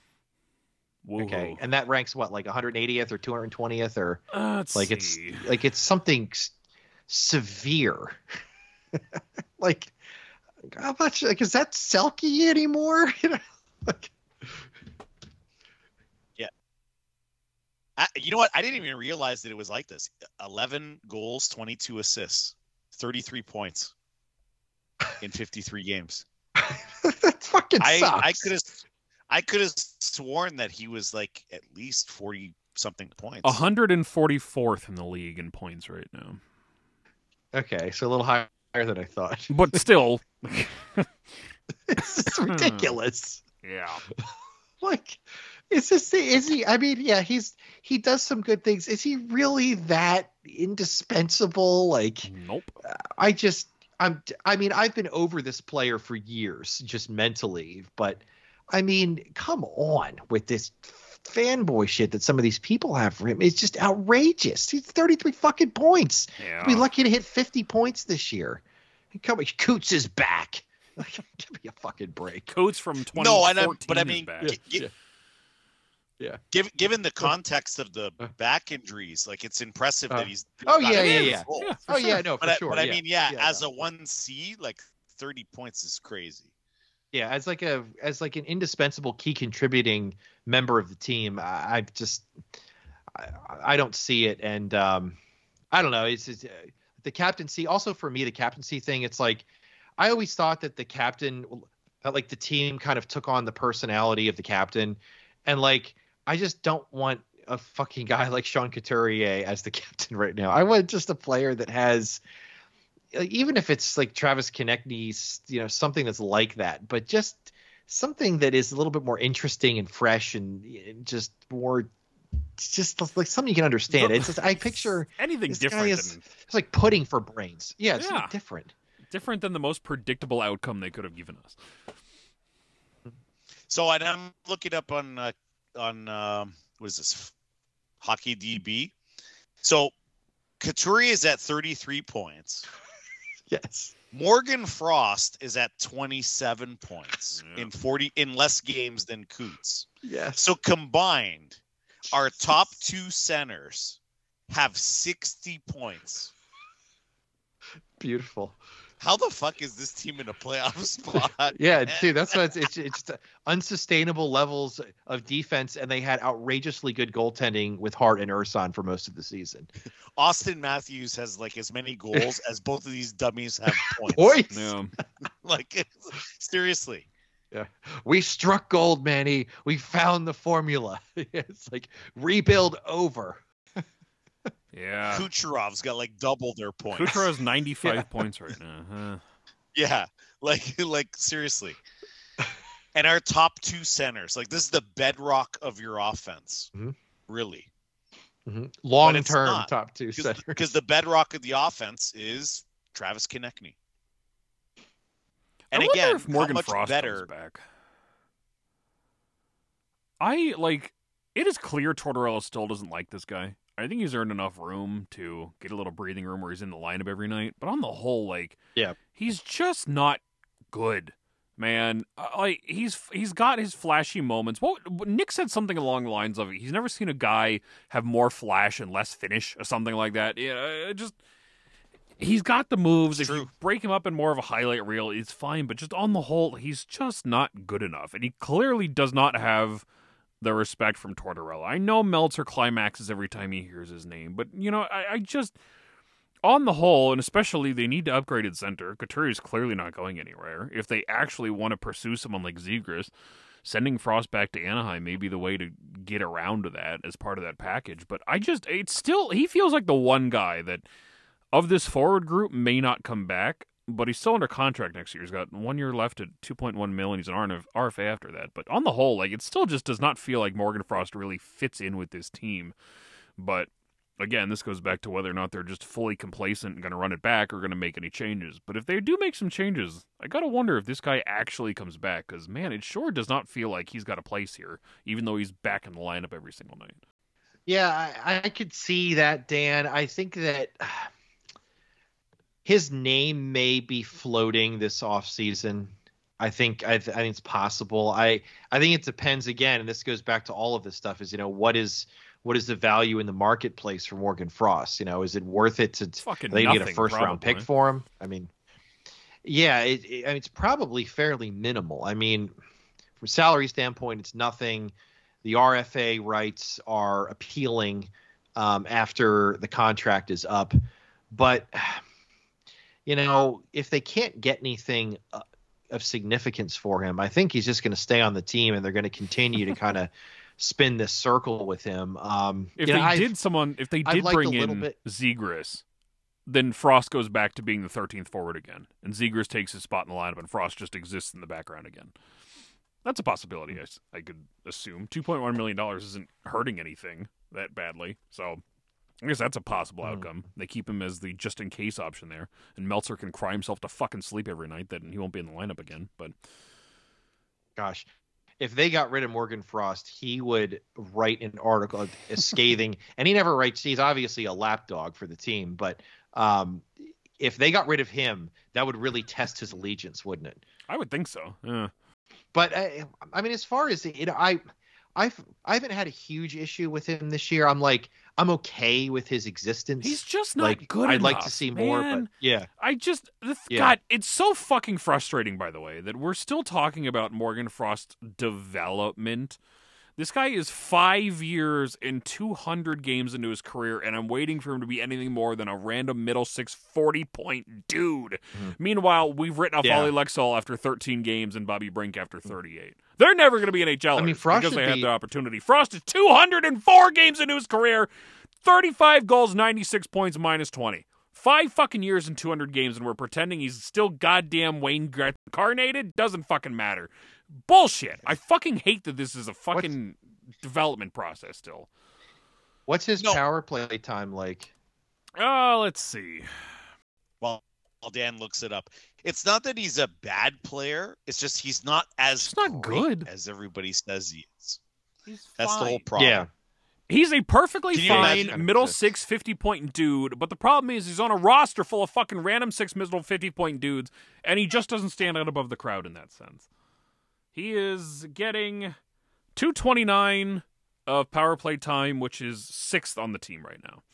Whoa. Okay, and that ranks what, like one hundred eightieth or two hundred twentieth, or uh, like see. it's like it's something severe. Like, how much? Like, is that Selke anymore? You know, like. I, you know what? I didn't even realize that it was like this. eleven goals, twenty-two assists, thirty-three points in fifty-three games. That fucking I, sucks. I could have, I could have sworn that he was like at least forty something points. one hundred forty-fourth in the league in points right now. Okay, so a little higher than I thought. But still, it's just ridiculous. Yeah. Like, is this is he? I mean, yeah, he's he does some good things. Is he really that indispensable? Like, nope. I just I'm I mean, I've been over this player for years, just mentally. But I mean, come on with this fanboy shit that some of these people have for him. It's just outrageous. He's thirty-three fucking points. Yeah. He'll be lucky to hit fifty points this year. Come on, Coots is back. Like, give me a fucking break. Coates from twenty No, fourteen and I'm, but I is mean, back. gi- gi- Yeah. Yeah. given given the context of the back injuries, like it's impressive Uh, that he's. oh, got yeah, it yeah, under yeah. control. Yeah, for Oh sure. yeah, no, for But I, sure. but I yeah. mean, yeah, Yeah, as no. a one C, like thirty points is crazy. Yeah, as like a as like an indispensable key contributing member of the team, I, I just I, I don't see it, and um, I don't know. It's, it's uh, the captaincy. Also, for me, the captaincy thing. It's like I always thought that the captain, that like the team, kind of took on the personality of the captain, and like I just don't want a fucking guy like Sean Couturier as the captain right now. I want just a player that has. Like, even if it's like Travis Konechny's, you know, something that's like that, but just something that is a little bit more interesting and fresh and, and just more, just like something you can understand. It's just, I picture anything this guy different is, than it's like pudding for brains. Yeah, it's Yeah. like different. different than the most predictable outcome they could have given us. So and I'm looking up on uh, on um, what is this, Hockey D B. So Couturier is at thirty-three points. Yes. Morgan Frost is at twenty-seven points Yeah. in forty in less games than Coots. Yes. So combined, our top two centers have sixty points. Beautiful. How the fuck is this team in a playoff spot? Yeah, dude, that's what it's, it's, it's just unsustainable levels of defense, and they had outrageously good goaltending with Hart and Urson for most of the season. Austin Matthews has like as many goals as both of these dummies have points. Boys, Yeah. Like it's, seriously. we struck gold, Manny. We found the formula. It's like rebuild over. Yeah. Kucherov's got like double their points. Kucherov has ninety-five Yeah. points right now. Huh. Yeah, like like seriously. And our top two centers, like this is the bedrock of your offense, Mhm. really. Mm-hmm. Long it's term not, top two centers. Because the bedrock of the offense is Travis Konechny. And I wonder again, if Morgan how much Frost better? comes back. I like. It is clear Tortorella still doesn't like this guy. I think he's earned enough room to get a little breathing room where he's in the lineup every night. But on the whole, like, Yeah. he's just not good, man. Uh, like he's he's got his flashy moments. Well, Nick said something along the lines of he's never seen a guy have more flash and less finish or something like that. Yeah, it just. He's got the moves. It's if true. you break him up in more of a highlight reel, it's fine. But just on the whole, he's just not good enough. And he clearly does not have the respect from Tortorella. I know Meltzer climaxes every time he hears his name. But, you know, I, I just... On the whole, and especially they need to upgrade at center, Couturier is clearly not going anywhere. If they actually want to pursue someone like Zegras, sending Frost back to Anaheim may be the way to get around to that as part of that package. But I just... It's still... He feels like the one guy that... Of this forward group, may not come back, but he's still under contract next year. He's got one year left at two point one million. He's an R F A after that. But on the whole, like it still just does not feel like Morgan Frost really fits in with this team. But again, this goes back to whether or not they're just fully complacent and going to run it back or going to make any changes. But if they do make some changes, I got to wonder if this guy actually comes back. Because, man, it sure does not feel like he's got a place here, even though he's back in the lineup every single night. Yeah, I, I could see that, Dan. I think that his name may be floating this offseason. I think I, th- I think it's possible. I I think it depends again, and this goes back to all of this stuff. Is you know what is what is the value in the marketplace for Morgan Frost? You know, is it worth it to Fucking they get a nothing, first round pick probably. for him? I mean, yeah, it, it, I mean, it's probably fairly minimal. I mean, from a salary standpoint, it's nothing. The R F A rights are appealing um, after the contract is up, but you know, if they can't get anything uh, of significance for him, I think he's just going to stay on the team, and they're going to continue to kind of spin this circle with him. Um, If you they know, I've- did someone, if they I've did liked bring a little in bit- Zegras, then Frost goes back to being the thirteenth forward again, and Zegras takes his spot in the lineup, and Frost just exists in the background again. That's a possibility. I, s- I could assume two point one million dollars isn't hurting anything that badly, so I guess that's a possible Mm. outcome. They keep him as the just in case option there, and Meltzer can cry himself to fucking sleep every night that he won't be in the lineup again. But gosh, if they got rid of Morgan Frost, he would write an article scathing, and he never writes. He's obviously a lapdog for the team, but um, if they got rid of him, that would really test his allegiance, wouldn't it? I would think so. Yeah. But I, I mean, as far as you know, I, I've I haven't had a huge issue with him this year. I'm like I'm okay with his existence. He's just not like, good I'd enough, like to see more, man. but yeah. I just the, Yeah. God, it's so fucking frustrating. By the way, that we're still talking about Morgan Frost's development. This guy is five years and two hundred games into his career, and I'm waiting for him to be anything more than a random middle six forty-point dude. Mm-hmm. Meanwhile, we've written off Yeah. Ollie Lexall after thirteen games and Bobby Brink after thirty-eight. They're never going to be N H Lers I mean, Frost because should they had be- the opportunity. Frost is two hundred four games into his career, thirty-five goals, ninety-six points, minus twenty. Five fucking years and two hundred games, and we're pretending he's still goddamn Wayne Gretzky incarnated? Doesn't fucking matter. Bullshit. I fucking hate that this is a fucking development process still. What's his No. power play time like? Oh, let's see. While while Dan looks it up, it's not that he's a bad player. It's just he's not as He's not great good. as everybody says he is. He's That's the whole fine. problem. Yeah. He's a perfectly Can you fine imagine- middle six fifty-point dude, but the problem is he's on a roster full of fucking random six middle fifty-point dudes, and he just doesn't stand out above the crowd in that sense. He is getting two twenty-nine of power play time, which is sixth on the team right now.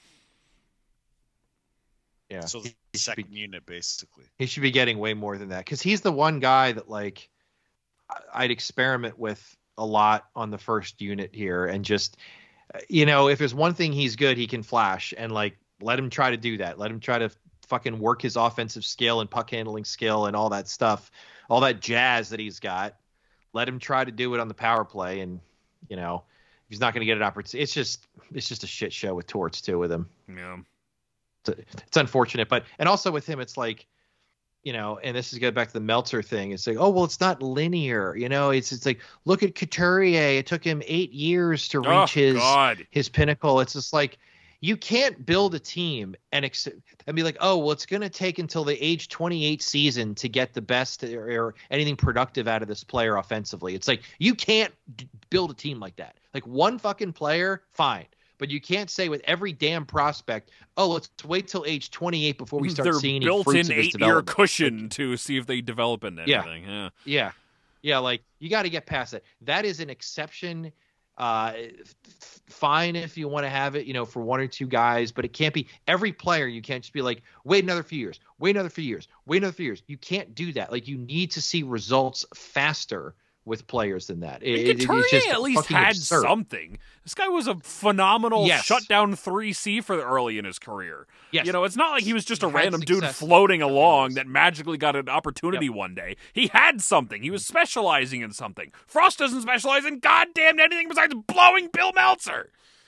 Yeah. So the He should second be- unit, basically. He should be getting way more than that because he's the one guy that like I- I'd experiment with a lot on the first unit here, and just uh, you know, if there's one thing he's good, he can flash, and like let him try to do that. Let him try to fucking work his offensive skill and puck handling skill and all that stuff, all that jazz that he's got. Let him try to do it on the power play, and you know, if he's not going to get an opportunity, it's just it's just a shit show with Torts too with him. Yeah. It's, it's unfortunate, but and also with him, it's like, you know, and this is going back to the Meltzer thing. It's like, oh well, it's not linear, you know. It's it's like look at Couturier. It took him eight years to reach Oh, his God. his pinnacle. It's just like you can't build a team and ex- and be like, oh well, it's going to take until the age twenty-eight season to get the best or, or anything productive out of this player offensively. It's like you can't d- build a team like that. Like one fucking player, fine. But you can't say with every damn prospect, oh, let's wait till age twenty-eight before we start Their seeing any built-in fruits of this eight-year development. cushion to see if they develop into Yeah. anything. Yeah. Yeah. Yeah, like you got to get past that. That is an exception. Uh, f- f- fine if you want to have it, you know, for one or two guys, but it can't be every player. You can't just be like, wait another few years, wait another few years, wait another few years. You can't do that. Like you need to see results faster with players than that. It, it- Couturier it's just at least fucking had absurd. something. This guy was a phenomenal Yes. shutdown three C for the early in his career. Yes. You know, it's not like he was just a He had random dude success. floating along that magically got an opportunity Yep. one day. He had something. He was specializing in something. Frost doesn't specialize in goddamn anything besides blowing Bill Meltzer.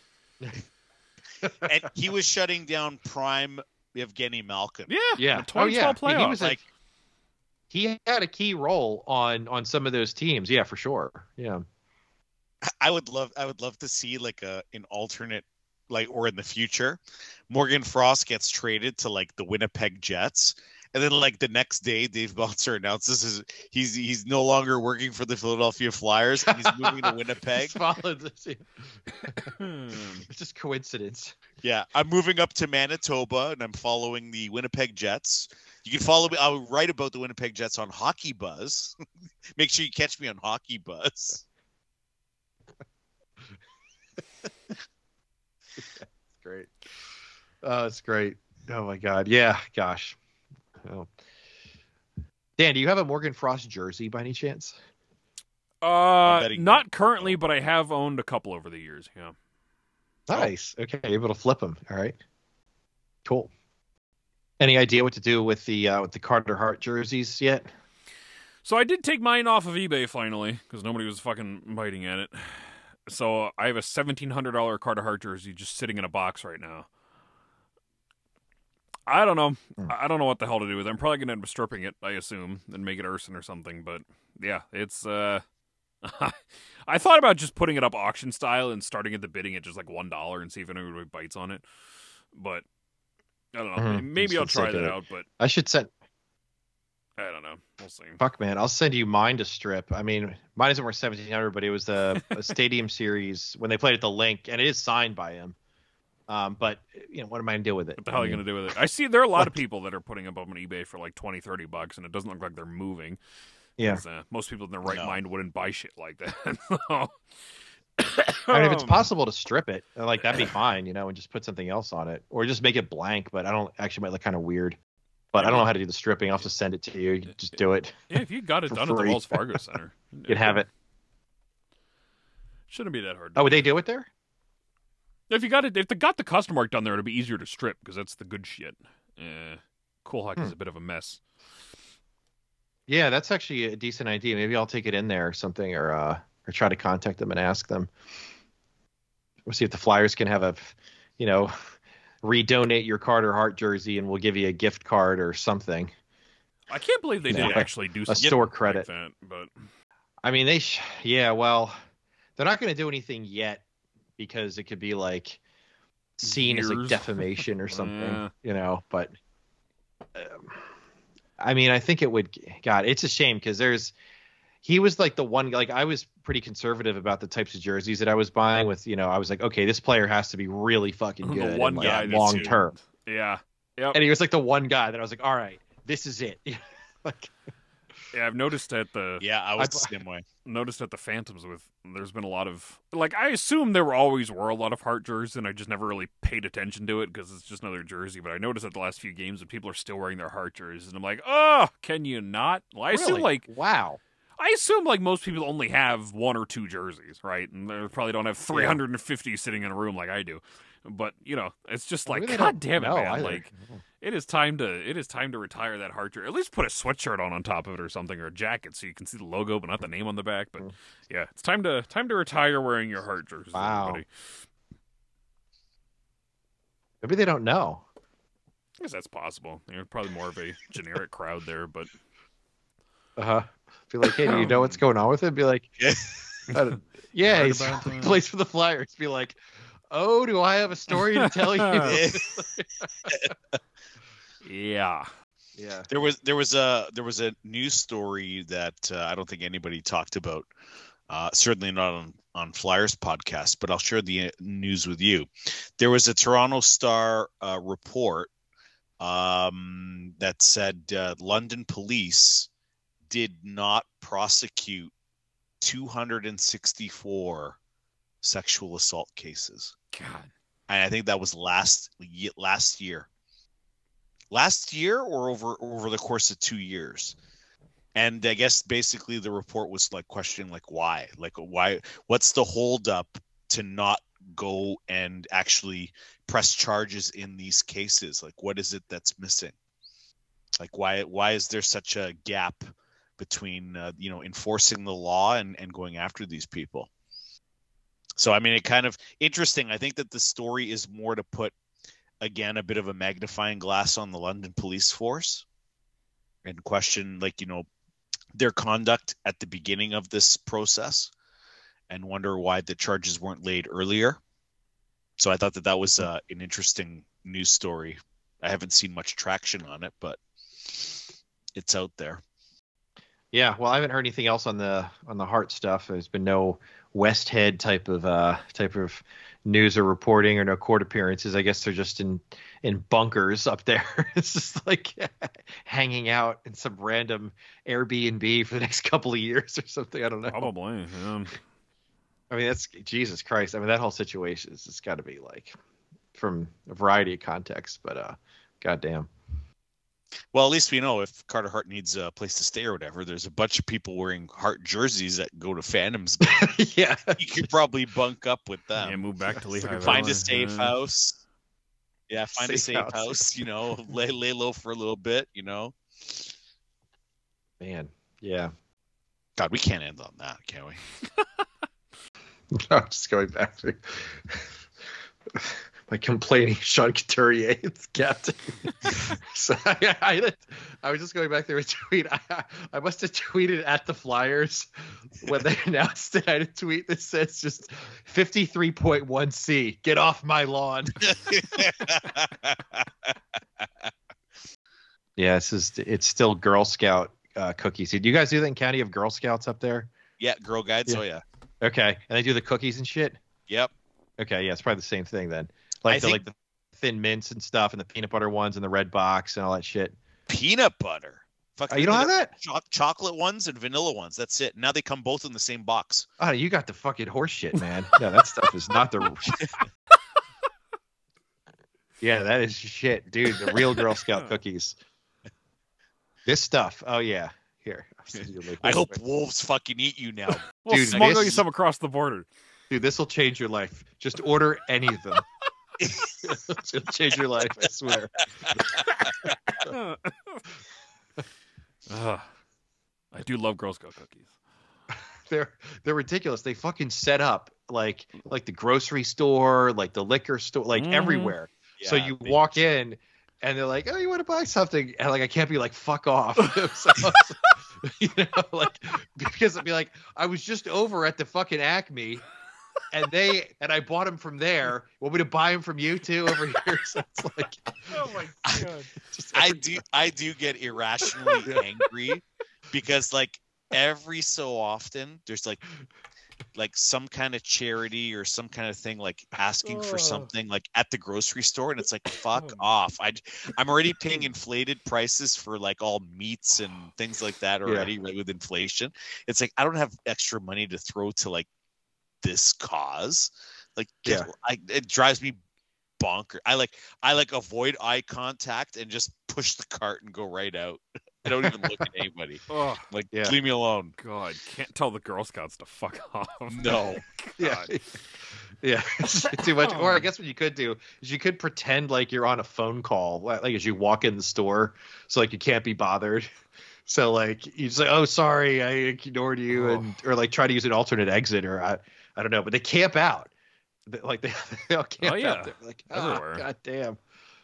And he was shutting down prime Evgeny Malkin. Yeah. Yeah. The twenty twelve oh, yeah. He- playoffs. He was Like, like he had a key role on on some of those teams. Yeah, for sure. Yeah. I would love I would love to see like a an alternate, like, or in the future, Morgan Frost gets traded to like the Winnipeg Jets, and then like the next day Dave Meltzer announces his, he's he's no longer working for the Philadelphia Flyers and he's moving to Winnipeg. Just followed this. Hmm. It's just coincidence. Yeah, I'm moving up to Manitoba and I'm following the Winnipeg Jets. You can follow me. I'll write about the Winnipeg Jets on Hockey Buzz. Make sure you catch me on Hockey Buzz. Great. Oh, it's great. Oh my God. Yeah. Gosh. Oh. Dan, do you have a Morgan Frost jersey by any chance? Uh, betting not no. currently, but I have owned a couple over the years. Yeah. Nice. Okay, able to flip them. All right. Cool. Any idea what to do with the uh, with the Carter Hart jerseys yet? So I did take mine off of eBay finally because nobody was fucking biting at it. So I have a seventeen hundred dollars Carter Hart jersey just sitting in a box right now. I don't know. Hmm. I don't know what the hell to do with it. I'm probably going to end up stripping it, I assume, and make it Urson or something. But yeah, it's... uh I thought about just putting it up auction style and starting at the bidding at just like one dollar and see if anybody bites on it. But I don't know. Mhm. Maybe Just I'll for the try sake of that it. out, but I should send. I don't know. We'll see. Fuck, man, I'll send you mine to strip. I mean, mine isn't worth seventeen hundred, but it was a, a Stadium Series when they played at the Link, and it is signed by him. Um, but you know, what am I gonna do with it? What the hell are you I mean, going to do with it? I see there are a lot Like- of people that are putting them up on eBay for like twenty, thirty bucks, and it doesn't look like they're moving. Yeah. 'Cause, Uh, most people in their right No. mind wouldn't buy shit like that. So- I mean, if it's Um, possible to strip it, like that'd be fine, you know, and just put something else on it, or just make it blank. But I don't actually might look kind of weird. But I don't know how to do the stripping. I'll have to send it to you. You can just do it. Yeah, if you got it for done at the free. Wells Fargo Center, You'd have it. Shouldn't be that hard. to Oh, would they do it there? If you got it, if they got the custom mark done there, it'd be easier to strip because that's the good shit. Eh, Cool Huck is Hmm. a bit of a mess. Yeah, that's actually a decent idea. Maybe I'll take it in there or something, or uh, or try to contact them and ask them. We'll see if the Flyers can have a, you know, redonate your Carter Hart jersey, and we'll give you a gift card or something. I can't believe they Yeah. did actually do A something store like credit. that, but I mean, they, sh- yeah, well, they're not going to do anything yet because it could be like seen as like Years. defamation or something, Yeah. you know. But um, I mean, I think it would. God, it's a shame because there's. He was like the one. Like I was pretty conservative about the types of jerseys that I was buying. With you know, I was like, okay, this player has to be really fucking The good, one and, like, guy that's long good. term. yeah, yep. And he was like the one guy that I was like, all right, this is it. like, Yeah, I've noticed that the Yeah, I was I- the same way. noticed that the Phantoms with there's been a lot of like I assume there were always were a lot of Hart jerseys and I just never really paid attention to it because it's just another jersey. But I noticed that the last few games that people are still wearing their Hart jerseys and I'm like, oh, can you not? Well, I assume really? like wow. I assume like most people only have one or two jerseys, right? And they probably don't have three hundred fifty sitting in a room like I do. But you know, it's just like, Maybe they God don't damn it, know man! either. Like, it is time to it is time to retire that Hart jersey. At least put a sweatshirt on on top of it or something, or a jacket so you can see the logo but not the name on the back. But Mm. yeah, it's time to time to retire wearing your Hart jerseys. Wow. Everybody. Maybe they don't know. I guess that's possible. There's probably more of a generic crowd there, but Uh huh. Be like, hey, do you know what's going on with it? Be like, Yeah. I don't- yeah, Heard he's about that. plays for the Flyers. Be like, oh, do I have a story to tell you? yeah, yeah. There was there was a there was a news story that uh, I don't think anybody talked about. Uh, certainly not on on Flyers podcast, but I'll share the uh, news with you. There was a Toronto Star uh, report um, that said uh, London police did not prosecute two hundred sixty-four sexual assault cases. God, And I think that was last ye- last year. Last year or over over the course of two years. And I guess basically the report was like questioning like why? Like why what's the holdup to not go and actually press charges in these cases? Like what is it that's missing? Like why why is there such a gap between uh, you know enforcing the law and, and going after these people? So, I mean, it kind of interesting. I think that the story is more to put, again, a bit of a magnifying glass on the London police force and question, like, you know, their conduct at the beginning of this process and wonder why the charges weren't laid earlier. So I thought that that was uh, an interesting news story. I haven't seen much traction on it, but it's out there. Yeah, well, I haven't heard anything else on the on the Hart stuff. There's been no West Head type of uh type of news or reporting or no court appearances. I guess they're just in in bunkers up there. It's just like hanging out in some random Airbnb for the next couple of years or something. I don't know. probably. Yeah. I mean, that's Jesus Christ. I mean, that whole situation is it's got to be like from a variety of contexts, but uh, goddamn. Well, at least we know if Carter Hart needs a place to stay or whatever, there's a bunch of people wearing Hart jerseys that go to Phantoms. Yeah, You could probably bunk up with them. yeah, move back to Lehigh. Find Valley. a safe Yeah. house. Yeah, find a Safe safe house. house. You know, lay lay low for a little bit. You know, man. Yeah. God, we can't end on that, can we? I'm just going back to my complaining Sean Couturier, it's captain. So I, I, I was just going back there and tweet. I, I must have tweeted at the Flyers when they announced it. I had a tweet that says just fifty-three point one C. Get off my lawn. Yeah, this is it's still Girl Scout uh, cookies. Do you guys do that in County of Girl Scouts up there? Yeah, Girl Guides. Yeah. Oh yeah. Okay, and they do the cookies and shit. Yep. Okay, yeah, it's probably the same thing then. like I the think- like the thin mints and stuff, and the peanut butter ones, and the red box, and all that shit. Peanut butter. Fuck, Oh, you don't have that? Cho- chocolate ones and vanilla ones. That's it. Now they come both in the same box. Oh, you got the fucking horse shit, man. Yeah, that stuff is not the. Yeah, that is shit, dude. The real Girl Scout cookies. This stuff. Oh yeah. Here. I hope wolves fucking eat you now. We'll Dude, smuggle you this- some across the border. Dude, this will change your life. Just order any of them. It'll change your life, I swear. Ugh. I do love Girl Scout cookies. They're they're ridiculous. They fucking set up like like the grocery store, like the liquor store, like Mhm. everywhere. so Yeah, you they- walk in and they're like, "Oh, you want to buy something?" And like I can't be like, "Fuck off." So, you know, like because I'd be like, I was just over at the fucking Acme and they and I bought them from there. Want me to buy them from you too over here? So it's like Oh my god. just I do I do get irrationally angry because like every so often there's like like some kind of charity or some kind of thing like asking for Oh. something like at the grocery store and it's like fuck Oh. off. I I'm already paying inflated prices for like all meats and things like that already right with inflation. It's like I don't have extra money to throw to like this cause. Like get, Yeah. I it drives me bonker. I like I like avoid eye contact and just push the cart and go right out. I don't even look at anybody. Oh Like Yeah. leave me alone. god. Can't tell the Girl Scouts to fuck off. No. Yeah. God. Yeah. Too much. Or Oh. I guess what you could do is you could pretend like you're on a phone call, like like as you walk in the store, so like you can't be bothered. So like you just like, oh sorry, I ignored you, and or like try to use an alternate exit, or I I don't know, but they camp out. They- Like they, they all camp Oh, yeah. out there. Like ah, Everywhere. god damn.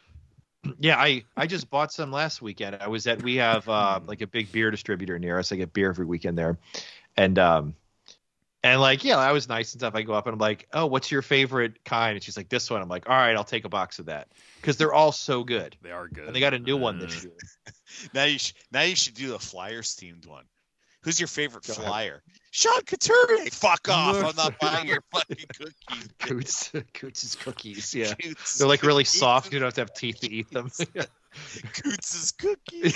Yeah, I I just bought some last weekend. I was at we have uh like a big beer distributor near us. I get beer every weekend there, and um. And like, yeah, I was nice and stuff. I go up and I'm like, oh, what's your favorite kind? And she's like, this one. I'm like, all right, I'll take a box of that. Because they're all so good. They are good. And they got a new one Uh, this year. Now you sh- now you should do the Flyers themed one. Who's your favorite Go ahead. flyer? Sean Couturier. Fuck off. I'm not buying your fucking cookies. Coots, Coots' cookies. Yeah. Coots- They're like really Coots' soft. You don't have to have teeth to eat them. Coots' cookies.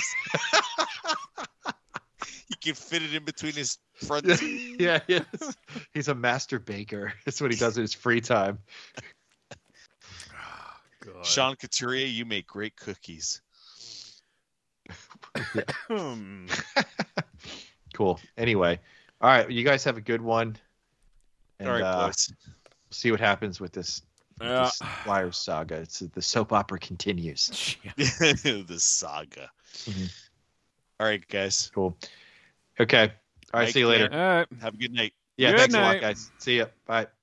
He can fit it in between his front yeah, teeth. yeah, yes. He's a master baker. That's what he does in his free time. God. Sean Couturier, you make great cookies. Hmm. Cool. Anyway, all right, you guys have a good one. And All right, uh, boys. see what happens with this, with Yeah. this Flyers saga. It's the soap opera continues. The saga. Mhm. All right, guys. Cool. Okay. All right. Mike, see you later. man. All right. Have a good night. Yeah. Good thanks a night. lot, guys. See ya. Bye.